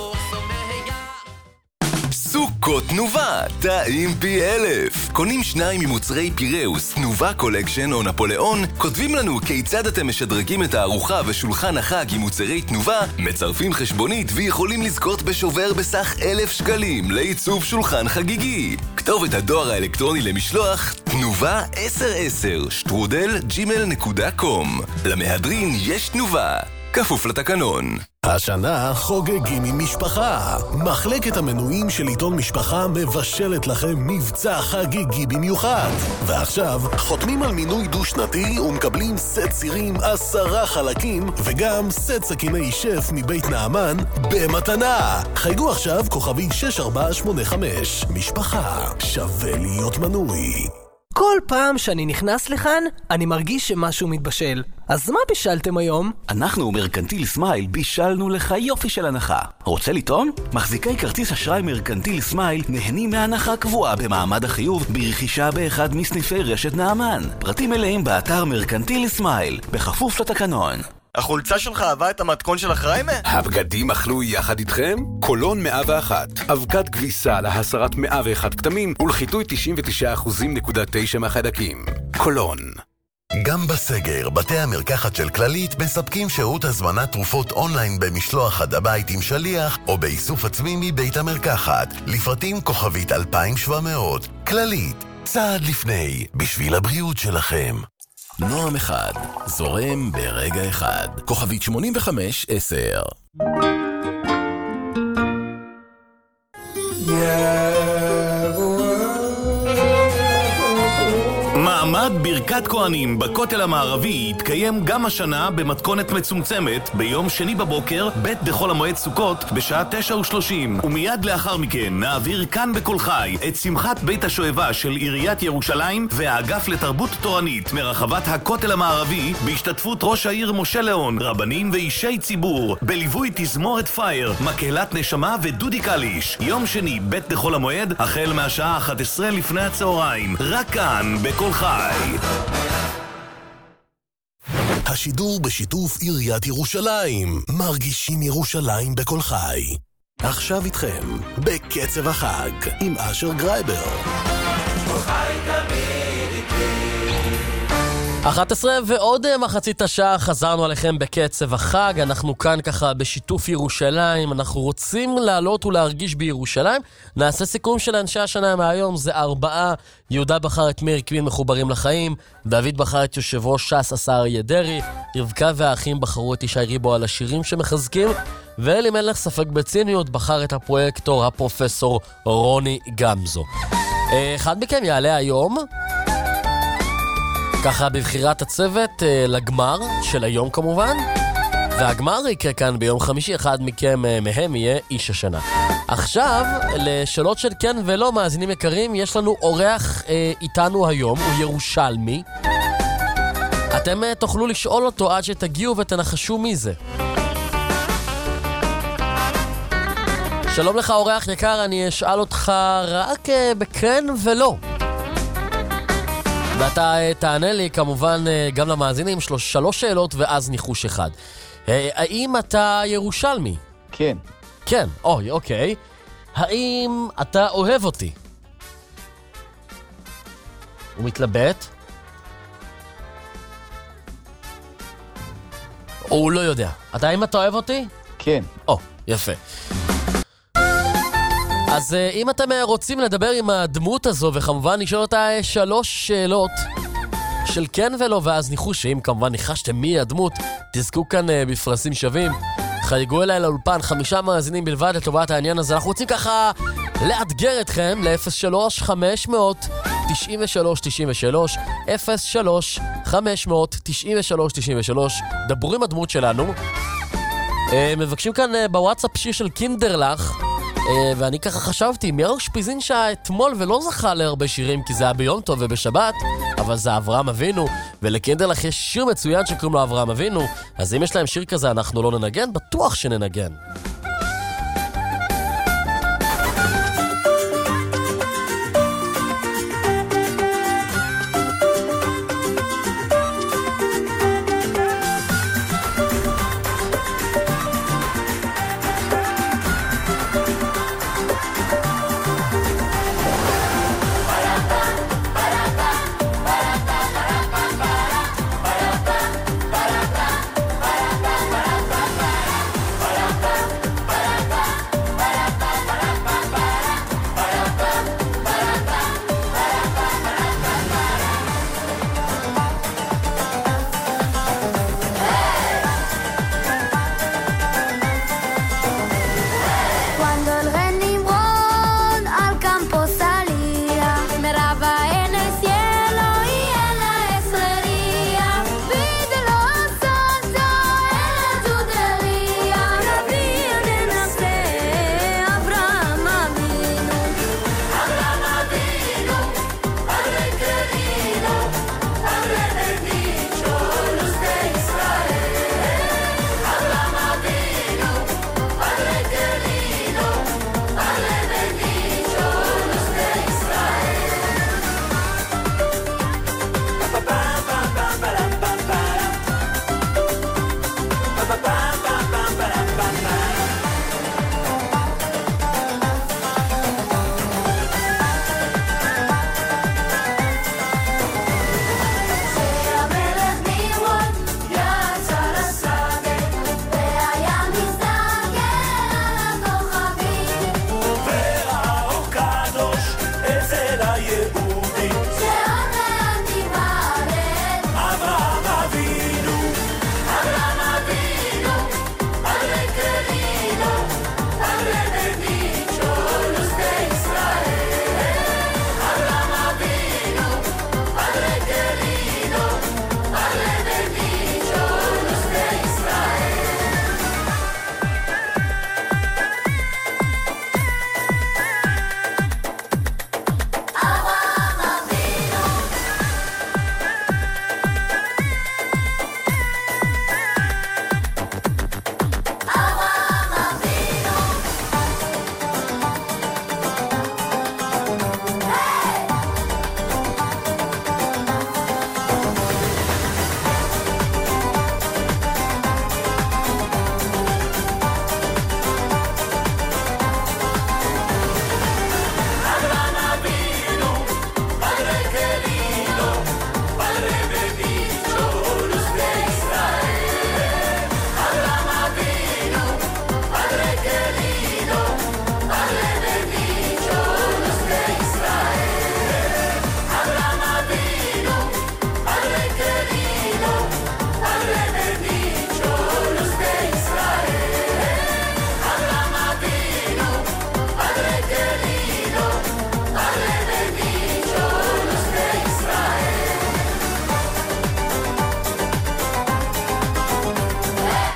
Speaker 12: סוכות תנובה, טעים פי אלף. קונים שניים ממוצרי פיראוס, תנובה קולקשן או נפוליאון, כותבים לנו כיצד אתם משדרגים את הארוחה ושולחן החג עם מוצרי תנובה, מצרפים חשבונית ויכולים לזכות בשובר בסך אלף שקלים לעיצוב שולחן חגיגי. כתובת הדואר האלקטרוני למשלוח, תנובה עשר עשר, שטרודל ג'ימל נקודה קום. למהדרין יש תנובה. כפוף לתקנון.
Speaker 9: השנה חוגגים עם משפחה. מחלקת המנויים של עיתון משפחה מבשלת לכם מבצע חגיגי במיוחד. ועכשיו חותמים על מינוי דו-שנתי ומקבלים סט סירים עשרה חלקים וגם סט סכיני שף מבית נעמן במתנה. חייגו עכשיו כוכבי שש ארבע שמונה חמש. משפחה שווה להיות מנוי.
Speaker 13: כל פעם שאני נכנס לכאן, אני מרגיש שמשהו מתבשל. אז מה בישלתם היום?
Speaker 11: אנחנו מרקנטיל סמייל בישלנו לך יופי של הנחה. רוצה לטעום? מחזיקי כרטיס אשראי מרקנטיל סמייל נהנים מהנחה קבועה במעמד החיוב ברכישה באחד מסניפי רשת נעמן. פרטים מלאים באתר מרקנטיל סמייל, בכפוף לתקנון.
Speaker 14: החולצה שלך אהבה את המתכון של החריימה?
Speaker 15: הבגדים אכלו יחד איתכם? קולון מאה ואחת. אבקת כביסה להסרת מאה ואחת כתמים ולחיטוי תשעים ותשע אחוז נקודה תשע מהחיידקים. קולון.
Speaker 16: גם בסגר, בתי המרקחת של כללית מספקים שירות הזמנת תרופות אונליין במשלוח עד הבית עם שליח או באיסוף עצמי מבית המרקחת. לפרטים כוכבית אלפיים שבע מאות. כללית, צעד לפני, בשביל הבריאות שלכם.
Speaker 9: נועם אחד, זורם ברגע אחד. כוכבית שמונים וחמש עשר.
Speaker 11: מה, מה? מעמד ברכת כהנים בכותל המערבי יתקיים גם השנה במתכונת מצומצמת ביום שני בבוקר, בית דחול המועד סוכות, בשעה תשע ושלושים. ומיד לאחר מכן נעביר כאן בכל חי את שמחת בית השואבה של עיריית ירושלים והאגף לתרבות תורנית מרחבת הכותל המערבי בהשתתפות ראש העיר משה ליאון, רבנים ואישי ציבור, בליווי תזמורת פייר, מקהלת נשמה ודודי קליש. יום שני, בית דחול המועד, החל מהשעה אחת עשרה לפני הצהריים. רק כאן בכל חי.
Speaker 9: השידור בשיתוף עיריית ירושלים. מרגישים ירושלים בכל חי. עכשיו איתכם, בקצב החג, עם אשר גרייבר.
Speaker 3: כל חי תמיד איתי.
Speaker 4: אחת עשרה ועוד מחצית השעה חזרנו עליכם בקצב החג. אנחנו כאן ככה בשיתוף ירושלים, אנחנו רוצים לעלות ולהרגיש בירושלים. נעשה סיכום של אנשי השנה מהיום. זה ארבעה: יהודה בחר את מאיר קווין מחוברים לחיים, דוד בחר את יושב ראש ש"ס השר אריה דרעי, רבקה והאחים בחרו את ישי ריבו על השירים שמחזקים, ואלי מלך ספק בציניות בחר את הפרויקטור הפרופסור רוני גמזו. אחד מכם יעלה היום ככה בבחירת הצוות לגמר של היום כמובן, והגמר יקרה כאן ביום חמישי. אחד מכם מהם יהיה איש השנה. עכשיו לשאלות של כן ולא, מאזינים יקרים, יש לנו אורח אה, איתנו היום, הוא ירושלמי. אתם אה, תוכלו לשאול אותו עד שתגיעו ותנחשו מי זה. שלום לך אורח יקר, אני אשאל אותך רק אה, בכן ולא, ואתה תענה לי כמובן גם למאזינים שלוש, שלוש שאלות ואז ניחוש אחד. האם אתה ירושלמי?
Speaker 17: כן.
Speaker 4: כן, אוי, אוקיי. האם אתה אוהב אותי? הוא מתלבט? הוא לא יודע. אתה האם אתה אוהב אותי?
Speaker 17: כן.
Speaker 4: או, יפה. אז אם אתם רוצים לדבר עם הדמות הזו, וכמובן נשאל אותה שלוש שאלות של כן ולא, ואז ניחוש, שאם כמובן ניחשתם מי הדמות, תזכו כאן בפרסים שווים. חייגו אליי לאולפן, חמישה מאזינים בלבד לטובת העניין הזה. אנחנו רוצים ככה לאתגר אתכם ל-אפס שלוש חמש תשעים ושלוש תשעים ושלוש, אפס שלוש חמש תשעים ושלוש תשעים ושלוש. דברו עם הדמות שלנו. מבקשים כאן בוואטסאפ שיר של קינדרלך, ואני ככה חשבתי, מי האושפיזין שהיה אתמול ולא זכה להרבה שירים כי זה היה ביום טוב ובשבת, אבל זה אברהם אבינו, ולקינדרלך יש שיר מצוין שקוראים לו אברהם אבינו. אז אם יש להם שיר כזה אנחנו לא ננגן? בטוח שננגן.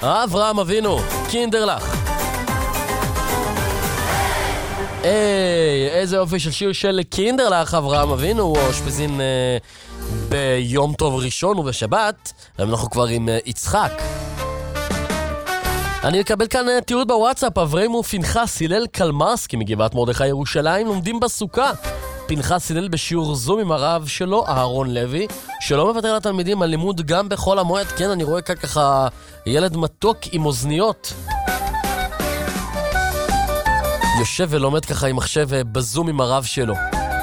Speaker 4: אברהם אבינו, קינדרלך. היי, איזה אופי של שיר של קינדרלך, אברהם אבינו, הוא אושפזין אה, ביום טוב ראשון ובשבת, אנחנו כבר עם אה, יצחק. אני מקבל כאן אה, תיעוד בוואטסאפ, אברהם ופנחס הלל קלמרסקי מגבעת מרדכי ירושלים לומדים בסוכה. פנחס הלל בשיעור זום עם הרב שלו, אהרון לוי, שלא מוותר לתלמידים על לימוד גם בחול המועד. כן, אני רואה כאן ככה ילד מתוק עם אוזניות. יושב ולומד ככה עם מחשב בזום עם הרב שלו.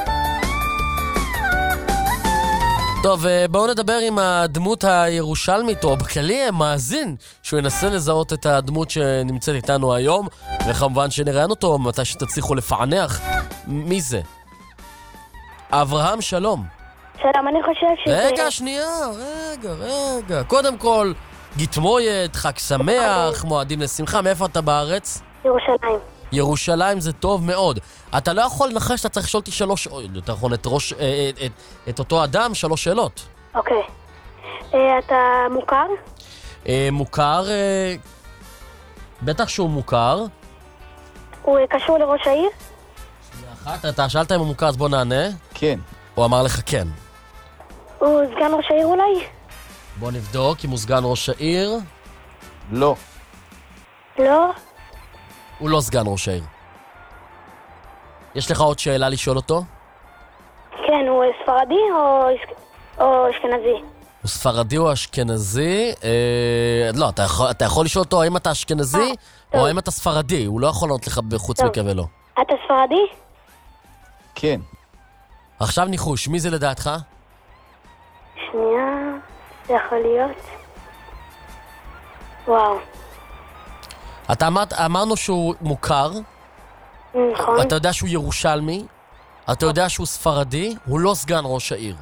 Speaker 4: טוב, בואו נדבר עם הדמות הירושלמית, או בכלי מאזין, שהוא ינסה לזהות את הדמות שנמצאת איתנו היום, וכמובן שנראיין אותו מתי שתצליחו לפענח מי זה. אברהם, שלום.
Speaker 7: שלום, אני חושב שזה...
Speaker 4: רגע, שנייה, רגע, רגע. קודם כל, גתמויד, חג שמח, מועדים לשמחה. מאיפה אתה בארץ?
Speaker 7: ירושלים.
Speaker 4: ירושלים זה טוב מאוד. אתה לא יכול לנחש, אתה צריך לשאול אותי שלוש... יותר נכון, את, ראש, את, את, את אותו אדם, שלוש שאלות.
Speaker 7: אוקיי. אתה מוכר?
Speaker 4: מוכר... בטח שהוא מוכר.
Speaker 7: הוא קשור לראש העיר?
Speaker 4: אחת, אתה שאלת אם הוא מוכר, אז בוא נענה.
Speaker 17: כן.
Speaker 4: הוא אמר לך כן.
Speaker 7: הוא סגן ראש העיר אולי?
Speaker 4: בוא נבדוק אם הוא סגן ראש העיר.
Speaker 17: לא.
Speaker 7: לא?
Speaker 4: הוא לא סגן ראש העיר. יש לך עוד שאלה לשאול אותו?
Speaker 7: כן, הוא ספרדי או, או אשכנזי?
Speaker 4: הוא ספרדי או אשכנזי? אה, לא, אתה יכול, אתה יכול לשאול אותו האם אתה אשכנזי אה, או האם אתה ספרדי. הוא לא יכול לענות לך בחוץ מכן ולא.
Speaker 7: אתה ספרדי?
Speaker 17: כן.
Speaker 4: עכשיו ניחוש, מי זה לדעתך?
Speaker 7: שנייה, זה יכול להיות. וואו.
Speaker 4: אתה אמרת, אמרנו שהוא מוכר.
Speaker 7: נכון.
Speaker 4: אתה יודע שהוא ירושלמי. אתה יודע שהוא ספרדי. הוא לא סגן ראש העיר.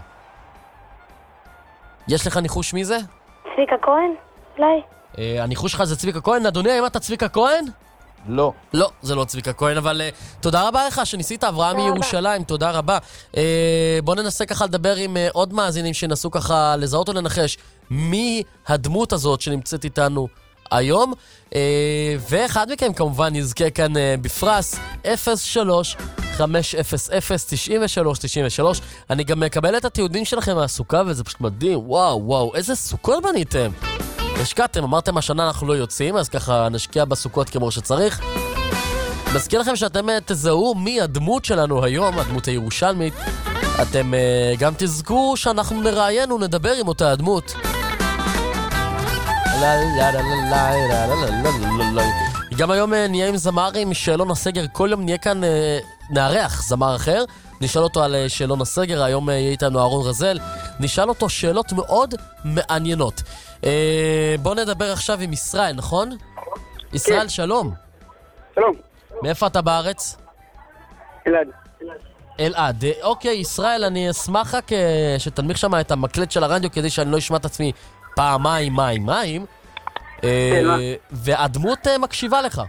Speaker 4: יש לך ניחוש מי זה?
Speaker 7: צביקה כהן? אולי.
Speaker 4: אה, הניחוש שלך זה צביקה כהן. אדוני, האם אתה צביקה כהן?
Speaker 17: לא.
Speaker 4: לא, זה לא צביקה כהן, אבל uh, תודה רבה לך שניסית, אברהם מירושלים, תודה רבה. Uh, בוא ננסה ככה לדבר עם uh, עוד מאזינים שנסו ככה לזהות או לנחש מי הדמות הזאת שנמצאת איתנו היום. Uh, ואחד מכם כמובן יזכה כאן uh, בפרס אפס שלוש חמש אפס אפס תשעים ושלוש תשעים ושלוש. אני גם מקבל את התיעודים שלכם מהסוכה וזה פשוט מדהים. וואו, וואו, איזה סוכות בניתם. השקעתם, אמרתם השנה אנחנו לא יוצאים, אז ככה נשקיע בסוכות כמו שצריך. מזכיר לכם שאתם תזהו מי הדמות שלנו היום, הדמות הירושלמית. אתם uh, גם תזכו שאנחנו נראיין ונדבר עם אותה הדמות. גם היום נהיה עם זמר עם שאלון הסגר, כל יום נהיה כאן, uh, נארח זמר אחר. נשאל אותו על שאלון הסגר, היום יהיה איתנו אהרון רזל. נשאל אותו שאלות מאוד מעניינות. אה, בוא נדבר עכשיו עם ישראל, נכון? כן. ישראל, שלום.
Speaker 5: שלום.
Speaker 4: מאיפה אתה בארץ?
Speaker 5: אלעד.
Speaker 4: אלעד. אוקיי, ישראל, אני אשמח רק שתנמיך שם את המקלט של הרדיו כדי שאני לא אשמע את עצמי פעמיים, מים, מים. אה, והדמות מקשיבה לך.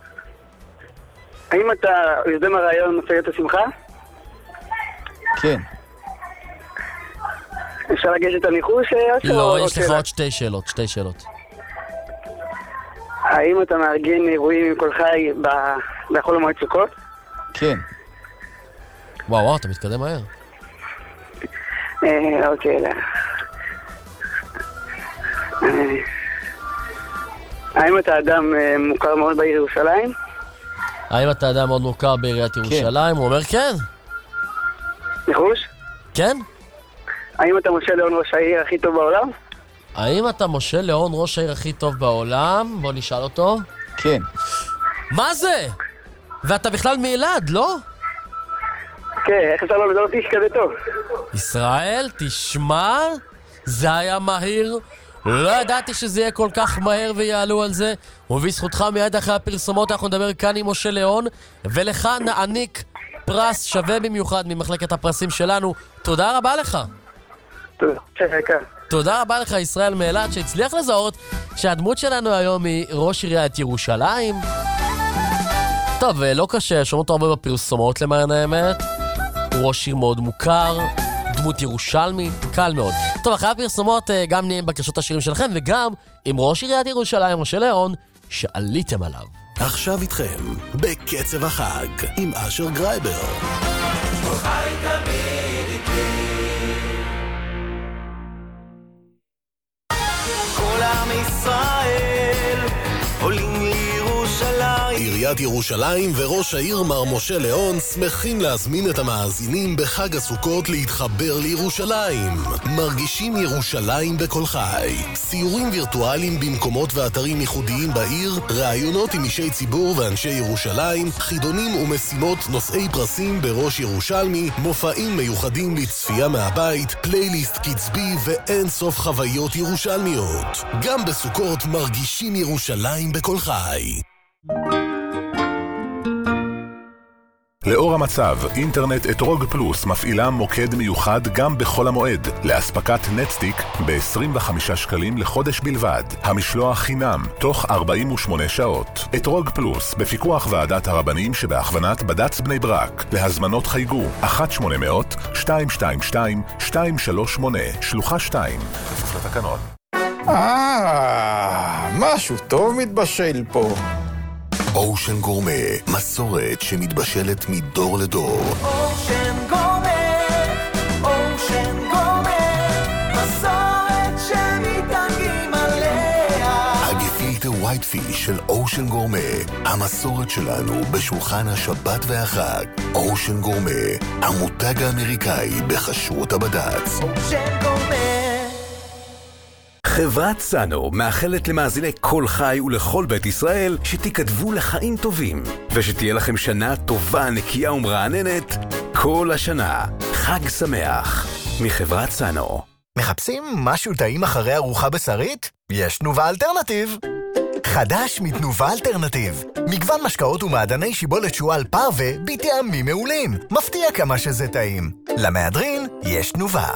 Speaker 5: האם אתה יוזם הרעיון מצגת השמחה?
Speaker 17: כן.
Speaker 5: אפשר לגשת את הניחוש?
Speaker 4: לא, יש לך עוד שתי שאלות, שתי שאלות.
Speaker 5: האם אתה מארגן אירועים עם כל חי בחול המועד סוכות?
Speaker 17: כן.
Speaker 4: וואו, וואו, אתה מתקדם מהר.
Speaker 5: אוקיי. האם אתה אדם מוכר מאוד בעיר ירושלים?
Speaker 4: האם אתה אדם מאוד מוכר בעיריית ירושלים? הוא אומר כן.
Speaker 5: ניחוש?
Speaker 4: כן.
Speaker 5: האם אתה משה ליאון ראש העיר הכי טוב בעולם?
Speaker 4: האם אתה משה ליאון ראש העיר הכי טוב בעולם? בוא נשאל אותו.
Speaker 17: כן.
Speaker 4: מה זה? ואתה בכלל מאלעד, לא?
Speaker 5: כן, איך אפשר לא לדעות איש כזה טוב?
Speaker 4: ישראל, תשמע, זה היה מהיר. לא ידעתי שזה יהיה כל כך מהר ויעלו על זה. ובזכותך מיד אחרי הפרסומות אנחנו נדבר כאן עם משה ליאון, ולך נעניק פרס שווה במיוחד ממחלקת הפרסים שלנו. תודה רבה לך.
Speaker 5: תודה, שחקה.
Speaker 4: תודה רבה לך, ישראל מאלעד, שהצליח לזהות שהדמות שלנו היום היא ראש עיריית ירושלים. טוב, לא קשה, שומעים אותו הרבה בפרסומות למען האמת. הוא ראש עיר מאוד מוכר, דמות ירושלמית, קל מאוד. טוב, אחרי הפרסומות גם נהיה בקשות השירים שלכם, וגם עם ראש עיריית ירושלים, משה ליאון, שעליתם עליו.
Speaker 9: עכשיו איתכם, בקצב החג, עם אשר גרייבר.
Speaker 3: חי תמיד איתי.
Speaker 18: כל עם ישראל עולים לירושלים.
Speaker 9: עיריית ירושלים וראש העיר מר משה ליאון שמחים להזמין את המאזינים בחג הסוכות להתחבר לירושלים. מרגישים ירושלים בכל חי. סיורים וירטואליים במקומות ואתרים ייחודיים בעיר, ראיונות עם אישי ציבור ואנשי ירושלים, חידונים ומשימות נושאי פרסים בראש ירושלמי, מופעים מיוחדים לצפייה מהבית, פלייליסט קצבי ואין סוף חוויות ירושלמיות. גם בסוכות מרגישים ירושלים בכל חי.
Speaker 10: לאור המצב, אינטרנט אתרוג פלוס מפעילה מוקד מיוחד גם בחול המועד, להספקת נטסטיק ב-עשרים וחמישה שקלים לחודש בלבד. המשלוח חינם, תוך ארבעים ושמונה שעות. אתרוג פלוס, בפיקוח ועדת הרבנים שבהכוונת בד"ץ בני ברק. להזמנות חייגו, אחת שמונה אפס אפס שתיים שתיים שתיים שתיים שלוש שמונה, שלוחה שתיים. כפוף לתקנון.
Speaker 19: אה, משהו טוב מתבשל פה.
Speaker 16: אושן גורמה, מסורת שמתבשלת מדור לדור.
Speaker 18: אושן גורמה, אושן גורמה, מסורת שמתענגים עליה.
Speaker 16: הגפילטה ווייט פיש של אושן גורמה, המסורת שלנו בשולחן השבת והחג. אושן גורמה, המותג האמריקאי בכשרות הבד"ץ.
Speaker 18: אושן גורמה.
Speaker 15: חברת סאנו מאחלת למאזיני כל חי ולכל בית ישראל שתיכתבו לחיים טובים ושתהיה לכם שנה טובה, נקייה ומרעננת כל השנה. חג שמח מחברת סאנו.
Speaker 20: מחפשים משהו טעים אחרי ארוחה בשרית? יש תנובה אלטרנטיב. חדש מתנובה אלטרנטיב. מגוון משקאות ומעדני שיבולת שועל פרווה בטעמים מעולים. מפתיע כמה שזה טעים. למהדרין יש תנובה.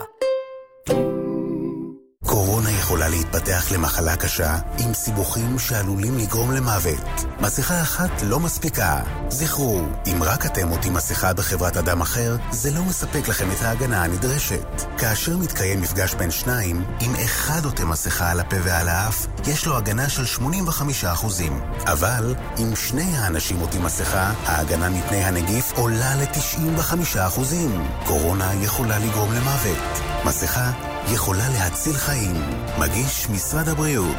Speaker 16: קורונה יכולה להתפתח למחלה קשה עם סיבוכים שעלולים לגרום למוות. מסכה אחת לא מספיקה. זכרו, אם רק אתם עוטים מסכה בחברת אדם אחר, זה לא מספק לכם את ההגנה הנדרשת. כאשר מתקיים מפגש בין שניים, אם אחד עוטה מסכה על הפה ועל האף, יש לו הגנה של שמונים וחמישה אחוזים. אבל אם שני האנשים עוטים מסכה, ההגנה מפני הנגיף עולה ל-תשעים וחמישה אחוזים. קורונה יכולה לגרום למוות. מסכה יכולה להציל חיים. מגיש משרד הבריאות.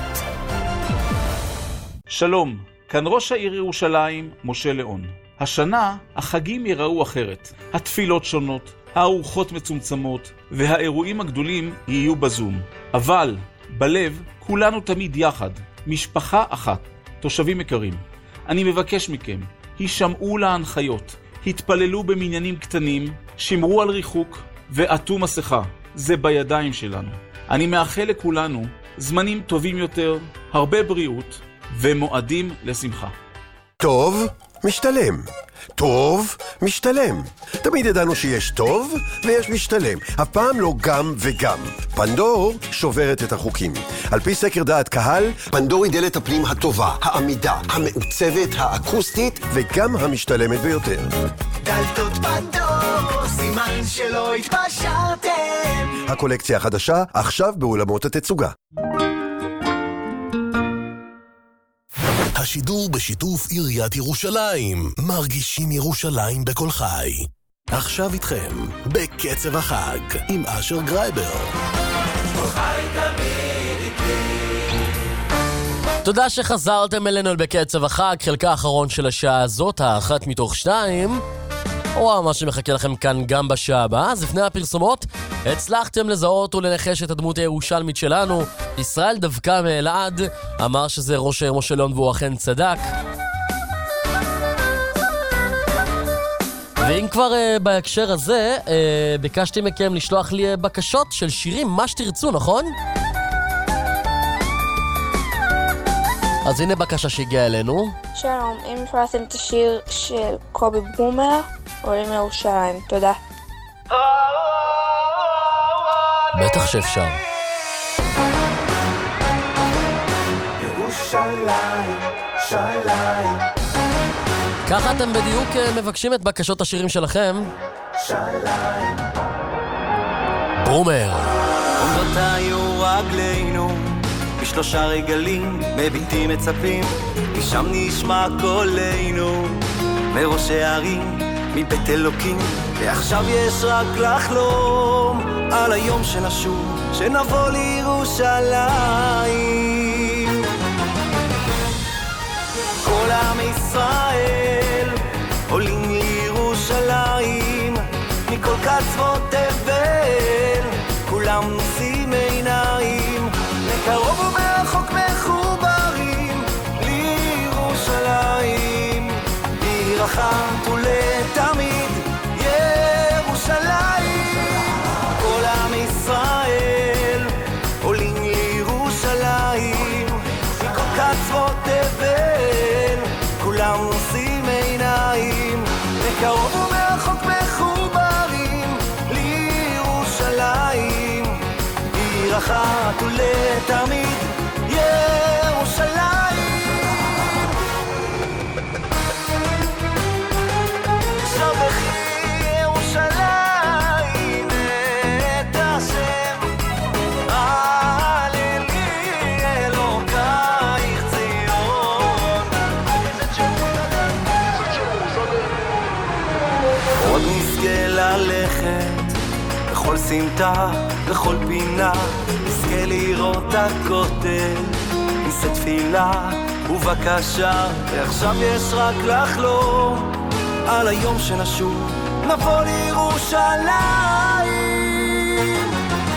Speaker 21: שלום, כאן ראש העיר ירושלים, משה ליאון. השנה החגים יראו אחרת. התפילות שונות, הארוחות מצומצמות, והאירועים הגדולים יהיו בזום. אבל בלב כולנו תמיד יחד, משפחה אחת. תושבים יקרים, אני מבקש מכם, הישמעו להנחיות, התפללו במניינים קטנים, שמרו על ריחוק ועטו מסכה. זה בידיים שלנו. אני מאחל לכולנו זמנים טובים יותר, הרבה בריאות ומועדים לשמחה.
Speaker 22: טוב, משתלם. טוב, משתלם. תמיד ידענו שיש טוב ויש משתלם. אף פעם לא גם וגם. פנדור שוברת את החוקים. על פי סקר דעת קהל, פנדור היא דלת הפנים הטובה, העמידה, המעוצבת, האקוסטית וגם המשתלמת ביותר.
Speaker 18: דלתות פנדור, סימן שלא התפשרתם.
Speaker 22: הקולקציה החדשה עכשיו באולמות התצוגה.
Speaker 9: השידור בשיתוף עיריית ירושלים. מרגישים ירושלים בכל חי. עכשיו איתכם, בקצב החג, עם אשר גרייבר.
Speaker 3: חי תמיד איתי.
Speaker 4: תודה שחזרתם אלינו בקצב החג, חלקה האחרון של השעה הזאת, האחת מתוך שתיים. וואו, מה שמחכה לכם כאן גם בשעה הבאה. אז לפני הפרסומות, הצלחתם לזהות ולנחש את הדמות הירושלמית שלנו. ישראל דווקא מאלעד אמר שזה ראש העיר משה ליאון והוא אכן צדק. ואם כבר uh, בהקשר הזה, uh, ביקשתי מכם לשלוח לי uh, בקשות של שירים, מה שתרצו, נכון? אז הנה בקשה שהגיעה אלינו.
Speaker 23: שלום, אם אפרתם את השיר של קובי ברומר, עולים לירושלים, תודה.
Speaker 4: בטח שאפשר.
Speaker 3: ירושלים, שליים.
Speaker 4: ככה אתם בדיוק מבקשים את בקשות השירים שלכם.
Speaker 3: שליים.
Speaker 4: ברומר.
Speaker 18: עומדות היו רגלינו בשלושה רגלים מביטים מצפים, משם נשמע קולנו מראש הערים, מבית אלוקים. ועכשיו יש רק לחלום על היום שנשוב, שנבוא לירושלים. כל עם ישראל עולים לירושלים, מכל קצוות תבל כולם נושאים עיניים, מקרוב ומרחוק מחוברים לירושלים, עיר אחת ולתמיד ירושלים. כל עם ישראל עולים לירושלים, מכל קצוות תבל כולם נושאים עיניים, מקרוב ומרחוק מחוברים לירושלים, עיר אחת ולתמיד ירושלים. שבחי ירושלים את השם, הללי אלוקייך ציון. עוד נזכה ללכת בכל סמטה, בכל פינה, נזכה לראות הכותל, נישא תפילה ובקשה. ועכשיו יש רק לחלום על היום שנשוב, נבוא לירושלים.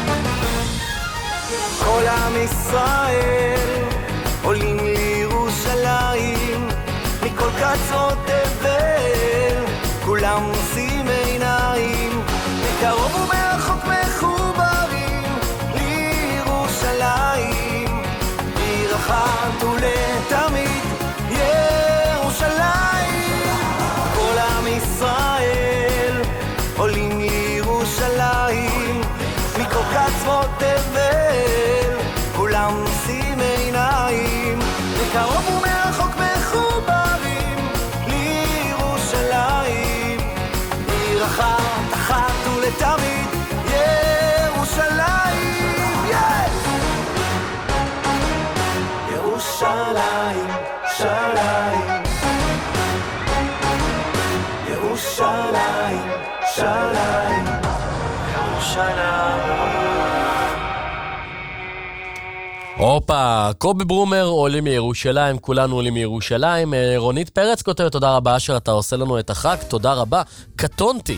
Speaker 18: כל עם ישראל עולים לירושלים, מכל קצוות תבל כולם נושאים עיניים, מקרוב ומרחוק מחוברים לירושלים, עיר אחת ולתמיד ירושלים. כל עם ישראל עולים לירושלים, מכל קצוות תבל כולם נושאים עיניים, מקרוב ומרחוק מחוברים לירושלים, עיר אחת אחת ולתמיד ירושלים. ירושלים, ירושלים, ירושלים, ירושלים, ירושלים.
Speaker 4: הופה, קובי ברומר עולים מירושלים, כולנו עולים מירושלים. רונית פרץ כותבת, תודה רבה אשר אתה עושה לנו את החג, תודה רבה, קטונתי.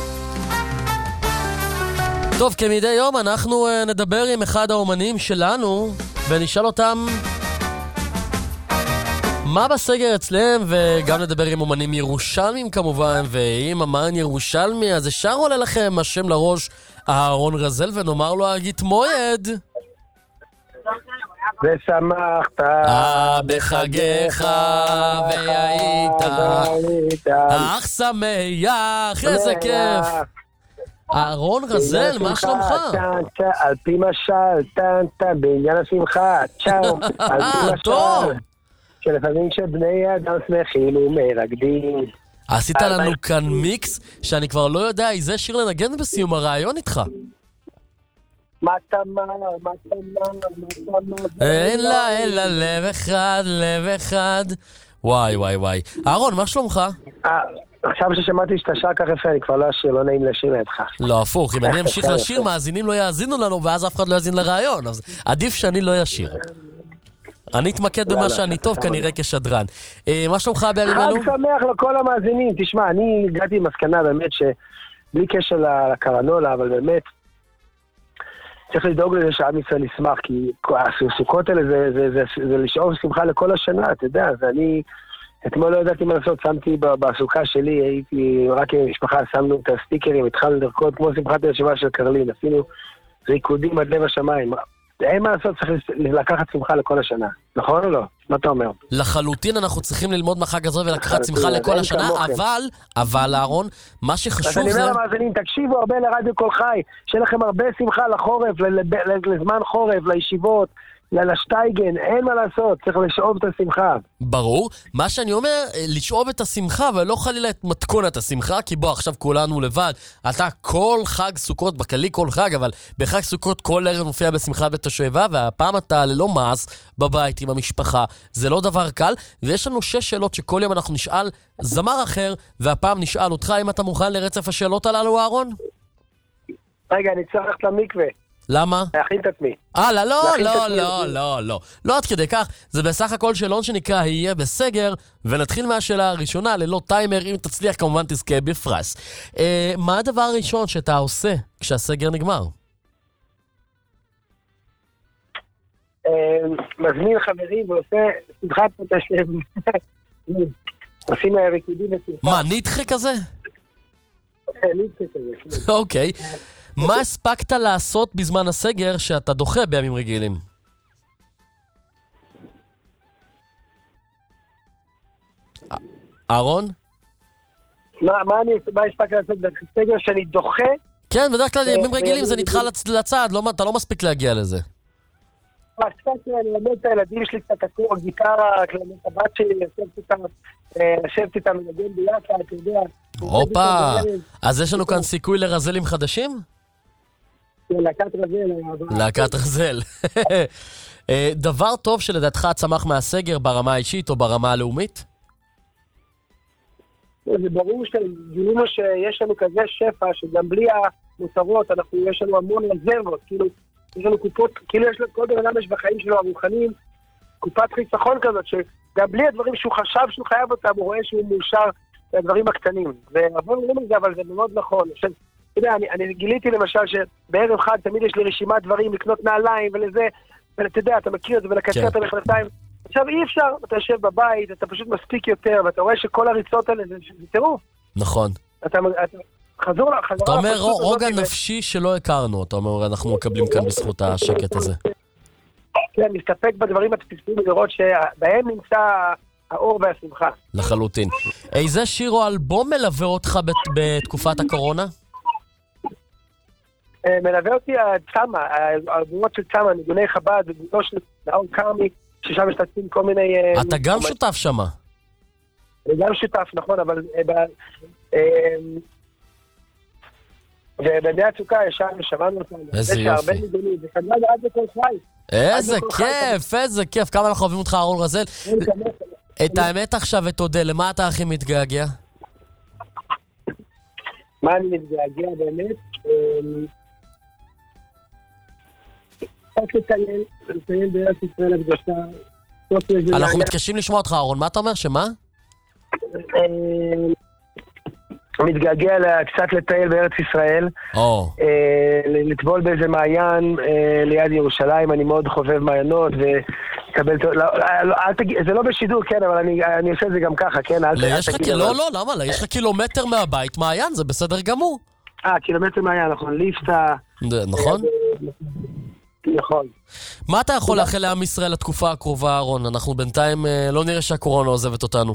Speaker 4: טוב, כמדי יום אנחנו נדבר עם אחד האומנים שלנו ונשאל אותם מה בסגר אצלם, וגם נדבר עם אומנים ירושלמים כמובן, ואם אמן ירושלמי אז ישר עולה לכם השם לראש אהרון רזל ונאמר לו הגית מועד
Speaker 1: ושמחת
Speaker 4: בחגיך והיית אך שמח, איזה כיף. אהרון רזל, מה שלומך?
Speaker 1: על פי משל, טנטה, בעניין השמחה, צ'או, על פי משל, שלפעמים שבני אדם שמחים ומרקדים.
Speaker 4: עשית לנו כאן מיקס שאני כבר לא יודע איזה שיר לנגן בסיום הרעיון איתך.
Speaker 1: מה תמר, מה תמר, מה תמר.
Speaker 4: אין לה, אין לה, לב אחד, לב אחד. וואי, וואי, וואי. אהרון, מה שלומך?
Speaker 1: עכשיו ששמעתי שאתה שר כך יפה, אני כבר לא אשיר, לא נעים לשיר לידך.
Speaker 4: לא, הפוך, אם אני אמשיך לשיר, מאזינים לא יאזינו לנו, ואז אף אחד לא יאזין לרעיון, אז עדיף שאני לא ישיר. אני אתמקד במה שאני טוב, כנראה כשדרן. מה שלומך בימים אלו?
Speaker 1: חג שמח לכל המאזינים. תשמע, אני הגעתי עם מסקנה באמת שבלי קשר לקרנולה, אבל באמת צריך לדאוג לזה שעם ישראל ישמח, כי הסוכות האלה זה לשאוב שמחה לכל השנה, אתה יודע, ואני אתמול לא ידעתי מה לעשות, שמתי בסוכה שלי, הייתי רק עם המשפחה, שמנו את הסטיקרים, התחלנו לרקוד כמו שמחת הישיבה של קרלין, עשינו ריקודים עד לב השמיים. אין מה לעשות, צריך לקחת שמחה לכל השנה, נכון או לא? מה אתה אומר?
Speaker 4: לחלוטין אנחנו צריכים ללמוד מהחג הזה ולקחת שמחה לכל השנה, אבל, אבל אהרון, מה שחשוב זה...
Speaker 1: אז אני אומר למאזינים, תקשיבו הרבה לרדיו כל חי, שיהיה לכם הרבה שמחה לחורף, לזמן חורף, לישיבות, לשטייגן, אין מה לעשות, צריך לשאוב את השמחה.
Speaker 4: ברור. מה שאני אומר, לשאוב את השמחה, ולא חלילה את מתכונת השמחה, כי בוא, עכשיו כולנו לבד. אתה כל חג סוכות, בכללי כל חג, אבל בחג סוכות כל ערב מופיע בשמחת בית השואבה, והפעם אתה ללא מעש בבית עם המשפחה. זה לא דבר קל, ויש לנו שש שאלות שכל יום אנחנו נשאל זמר אחר, והפעם נשאל אותך אם אתה מוכן לרצף השאלות הללו, אהרון?
Speaker 1: רגע, אני צריך ללכת למקווה.
Speaker 4: למה?
Speaker 1: להכין את עצמי.
Speaker 4: אה, לא, לא, לא, לא, לא, לא. לא עד כדי כך, זה בסך הכל שאלון שנקרא יהיה בסגר, ונתחיל מהשאלה הראשונה, ללא טיימר, אם תצליח כמובן תזכה בפרס. אה, מה הדבר הראשון שאתה עושה כשהסגר נגמר?
Speaker 1: אה, מזמין חברים ועושה שמחת פות השם. עושים ריקודים ושמחה.
Speaker 4: מה, נדחה כזה?
Speaker 1: נדחה כזה.
Speaker 4: אוקיי. מה הספקת לעשות בזמן הסגר שאתה דוחה בימים רגילים? אהרון?
Speaker 1: מה מה הספקת לעשות בסגר שאני דוחה?
Speaker 4: כן, בדרך כלל בימים רגילים זה נדחה לצד, אתה לא מספיק להגיע לזה.
Speaker 1: הספקתי, אני לומד את הילדים שלי קצת הקור, גיטרה, לומד את הבת שלי, לשבת איתם מנגן ביחד, אתה יודע.
Speaker 4: הופה, אז יש לנו כאן סיכוי לרזלים חדשים?
Speaker 1: להקת רזל.
Speaker 4: להקת רזל. דבר טוב שלדעתך צמח מהסגר ברמה האישית או ברמה הלאומית?
Speaker 1: זה ברור שגילינו שיש לנו כזה שפע שגם בלי המותרות אנחנו יש לנו המון רזרבות, כאילו יש לנו קופות, כאילו יש לנו כל בן אדם יש בחיים שלו הרוחניים קופת חיסכון כזאת שגם בלי הדברים שהוא חשב שהוא חייב אותם הוא רואה שהוא מאושר לדברים הקטנים ועבור אומרים את זה אבל זה מאוד נכון. עכשיו אתה יודע, אני, אני גיליתי למשל שבערב חג תמיד יש לי רשימת דברים לקנות נעליים ולזה, ואתה יודע, אתה מכיר את זה ולקצר את המחלטיים. עכשיו אי אפשר, אתה יושב בבית, אתה פשוט מספיק יותר, ואתה רואה שכל הריצות האלה זה טירוף.
Speaker 4: נכון.
Speaker 1: אתה, אתה חזור, חזור...
Speaker 4: אתה אומר רוגע נפשי שלא הכרנו, אתה אומר, אנחנו מקבלים כאן בזכות השקט הזה.
Speaker 1: כן, מסתפק בדברים התפיסים לראות שבהם נמצא האור והשמחה.
Speaker 4: לחלוטין. איזה שיר או אלבום מלווה אותך בתקופת הקורונה?
Speaker 1: מלווה אותי הצמה, האלבומות של צמה, ניגוני חב"ד, וגולו של נאור כרמי, ששם משתתפים כל מיני...
Speaker 4: אתה גם שותף שמה.
Speaker 1: אני גם שותף, נכון, אבל... ובני הצוקה ישבנו, שמענו אותנו.
Speaker 4: איזה יופי.
Speaker 1: זה כמובן עד בכל חי.
Speaker 4: איזה כיף, איזה כיף. כמה אנחנו אוהבים אותך, אהרון רזל. את האמת עכשיו ותודה, למה אתה הכי מתגעגע?
Speaker 1: מה אני מתגעגע באמת? רק לטייל, לטייל בארץ ישראל הקדושה.
Speaker 4: אנחנו מתקשים לשמוע אותך, אהרון, מה אתה אומר, שמה?
Speaker 1: מתגעגע קצת לטייל בארץ ישראל, לטבול באיזה מעיין ליד ירושלים, אני מאוד חובב מעיינות וקבל... זה לא בשידור, כן, אבל אני עושה את זה גם ככה, כן?
Speaker 4: לא, לא, למה? יש לך קילומטר מהבית מעיין, זה בסדר גמור.
Speaker 1: אה, קילומטר מעיין, נכון, ליפטה.
Speaker 4: נכון?
Speaker 1: נכון.
Speaker 4: מה אתה יכול לאחל לעם ישראל לתקופה הקרובה, אהרון? אנחנו בינתיים לא נראה שהקורונה עוזבת אותנו.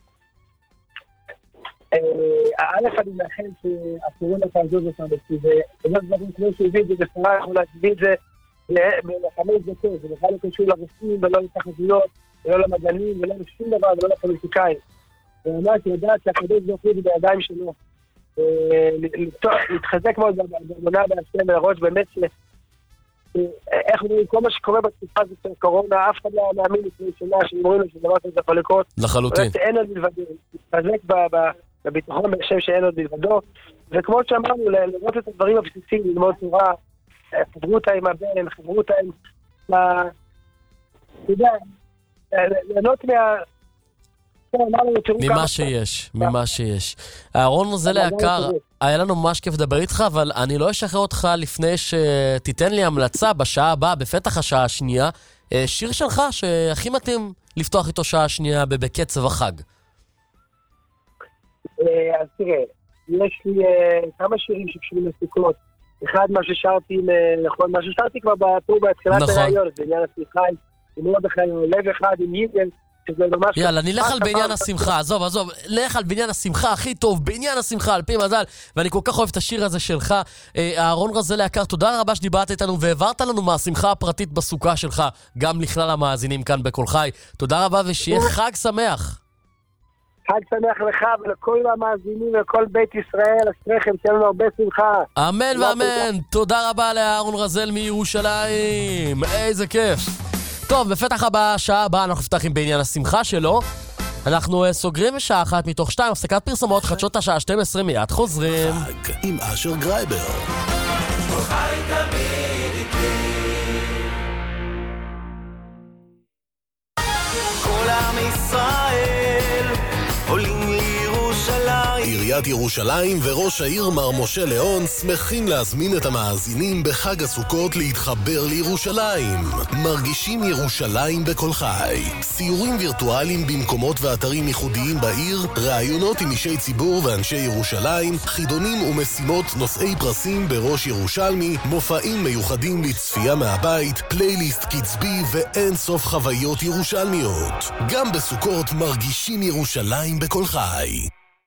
Speaker 1: א', אני מאחל שהקורונה תעזוב אותנו, כי זה דברים כמו שהביא את זה בפרה, יכול להביא את זה לחמש דקות, זה בכלל לא קשור לרופאים ולא לתחזיות, ולא למדענים, ולא לשום דבר, ולא לפוליטיקאים. וממש לדעת שהקדוש ברוך הוא זה בידיים שלו. להתחזק מאוד באמונה בהשם ולראות באמת איך אומרים, כל מה שקורה בתקופה הזאת של הקורונה, אף אחד לא מאמין לפני שנה שאומרים לו שדבר כזה יכול לקרות.
Speaker 4: לחלוטין.
Speaker 1: אין עוד מלבדו, להתחזק בביטחון בשם שאין עוד מלבדו, וכמו שאמרנו, לראות את הדברים הבסיסיים, ללמוד תורה, חברותה עם הבן, חברותה עם... אתה יודע, ליהנות מה...
Speaker 4: ממה שיש, ממה שיש. אהרון רזל היקר, היה לנו ממש כיף לדבר איתך, אבל אני לא אשחרר אותך לפני שתיתן לי המלצה בשעה הבאה, בפתח השעה השנייה, שיר שלך שהכי מתאים לפתוח איתו שעה שנייה בקצב החג.
Speaker 1: אז תראה, יש לי כמה שירים שקשורים לסוכות. אחד מה ששרתי, נכון, מה ששרתי כבר פה בהתחלת הרעיון, בעניין הסליחה, עם מאוד אחרי לב אחד, עם ייגל, שזה ממש...
Speaker 4: יאללה, נלך על בניין השמחה, עזוב, עזוב, נלך על בניין השמחה הכי טוב, בניין השמחה, על פי מזל, ואני כל כך אוהב את השיר הזה שלך. אהרון רזל היקר, תודה רבה שדיברת איתנו, והעברת לנו מהשמחה הפרטית בסוכה שלך, גם לכלל המאזינים כאן בכל חי. תודה רבה, ושיהיה חג שמח.
Speaker 1: חג שמח לך ולכל המאזינים ולכל בית ישראל, אשריכם, שיהיה לנו הרבה שמחה.
Speaker 4: אמן ואמן. תודה רבה לאהרון רזל מירושלים. איזה כיף. טוב, בפתח הבאה, השעה הבאה אנחנו נפתח עם בעניין השמחה שלו. אנחנו סוגרים בשעה אחת מתוך שתיים, הפסקת פרסומות, חדשות השעה שתים עשרה, מיד חוזרים.
Speaker 9: חג עם אשר גרייבר.
Speaker 3: חי תמיד איתי.
Speaker 18: כל עם ישראל עולים לירושלים.
Speaker 9: עיריית ירושלים וראש העיר מר משה ליאון שמחים להזמין את המאזינים בחג הסוכות להתחבר לירושלים. מרגישים ירושלים בכל חי. סיורים וירטואליים במקומות ואתרים ייחודיים בעיר, ראיונות עם אישי ציבור ואנשי ירושלים, חידונים ומשימות נושאי פרסים בראש ירושלמי, מופעים מיוחדים לצפייה מהבית, פלייליסט קצבי ואין סוף חוויות ירושלמיות. גם בסוכות מרגישים ירושלים בכל חי.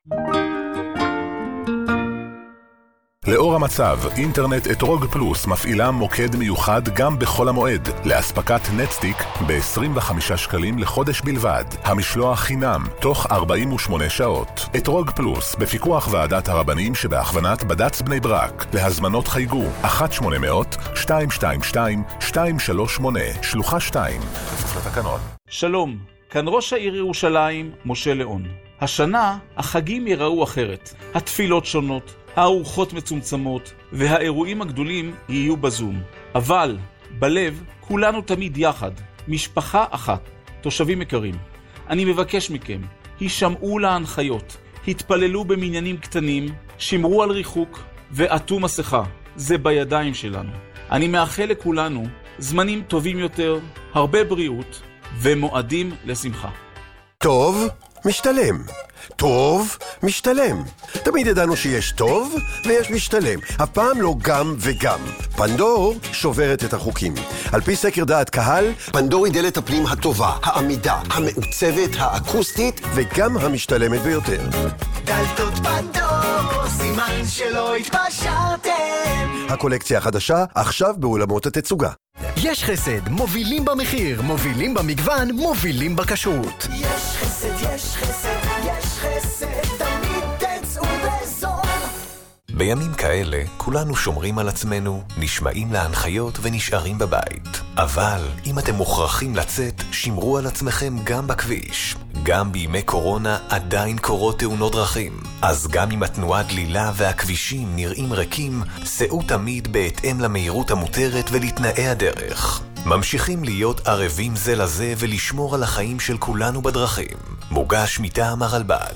Speaker 10: לאור המצב, אינטרנט אתרוג פלוס מפעילה מוקד מיוחד גם בחול המועד, להספקת נטסטיק ב-עשרים וחמישה שקלים לחודש בלבד. המשלוח חינם, תוך ארבעים ושמונה שעות. אתרוג פלוס, בפיקוח ועדת הרבנים שבהכוונת בד"ץ בני ברק. להזמנות חייגו, אחת שמונה אפס אפס שתיים שתיים שתיים שתיים שלוש שמונה, שלוחה שתיים. כפוף לתקנון.
Speaker 21: שלום, כאן ראש העיר ירושלים, משה ליאון. השנה החגים יראו אחרת. התפילות שונות, הארוחות מצומצמות, והאירועים הגדולים יהיו בזום. אבל בלב כולנו תמיד יחד, משפחה אחת. תושבים יקרים, אני מבקש מכם, הישמעו להנחיות, התפללו במניינים קטנים, שמרו על ריחוק ועטו מסכה. זה בידיים שלנו. אני מאחל לכולנו זמנים טובים יותר, הרבה בריאות ומועדים לשמחה.
Speaker 22: טוב, משתלם. טוב, משתלם. תמיד ידענו שיש טוב ויש משתלם. הפעם לא גם וגם. פנדור שוברת את החוקים. על פי סקר דעת קהל, פנדור היא דלת הפנים הטובה, העמידה, המעוצבת, האקוסטית וגם המשתלמת ביותר.
Speaker 18: דלתות פנדור, סימן שלא התפשרתם.
Speaker 22: הקולקציה החדשה עכשיו באולמות התצוגה.
Speaker 2: יש חסד, מובילים במחיר, מובילים במגוון, מובילים בכשרות.
Speaker 18: יש חסד, יש חסד, יש חסד, תמיד תצאו בזול.
Speaker 6: בימים כאלה כולנו שומרים על עצמנו, נשמעים להנחיות ונשארים בבית. אבל אם אתם מוכרחים לצאת, שמרו על עצמכם גם בכביש. גם בימי קורונה עדיין קורות תאונות דרכים. אז גם אם התנועה דלילה והכבישים נראים ריקים, סעו תמיד בהתאם למהירות המותרת ולתנאי הדרך. ממשיכים להיות ערבים זה לזה ולשמור על החיים של כולנו בדרכים. מוגש מטעם הרלב"ד.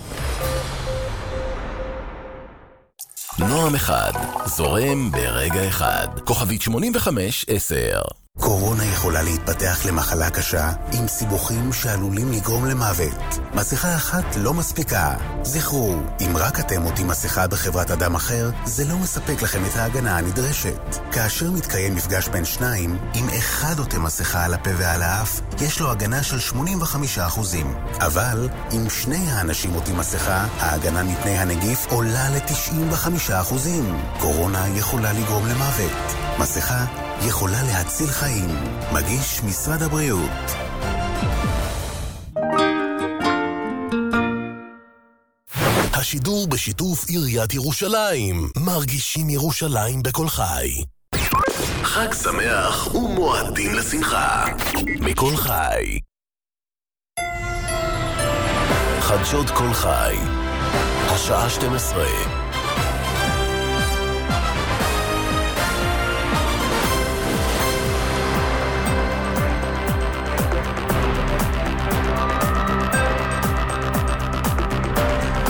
Speaker 12: נועם אחד, זורם ברגע אחד. כוכבית שמונים וחמש עשר.
Speaker 8: קורונה יכולה להתפתח למחלה קשה עם סיבוכים שעלולים לגרום למוות. מסכה אחת לא מספיקה. זכרו, אם רק אתם עוטים מסכה בחברת אדם אחר, זה לא מספק לכם את ההגנה הנדרשת. כאשר מתקיים מפגש בין שניים, אם אחד עוטה מסכה על הפה ועל האף, יש לו הגנה של שמונים וחמישה אחוזים. אבל אם שני האנשים עוטים מסכה, ההגנה מפני הנגיף עולה ל-תשעים וחמישה אחוזים. קורונה יכולה לגרום למוות. מסכה יכולה להציל חיים. מגיש משרד הבריאות.
Speaker 9: השידור בשיתוף עיריית ירושלים. מרגישים ירושלים בכל חי. חג שמח ומועדים לשמחה. מכל חי. חדשות כל חי. השעה שתים עשרה.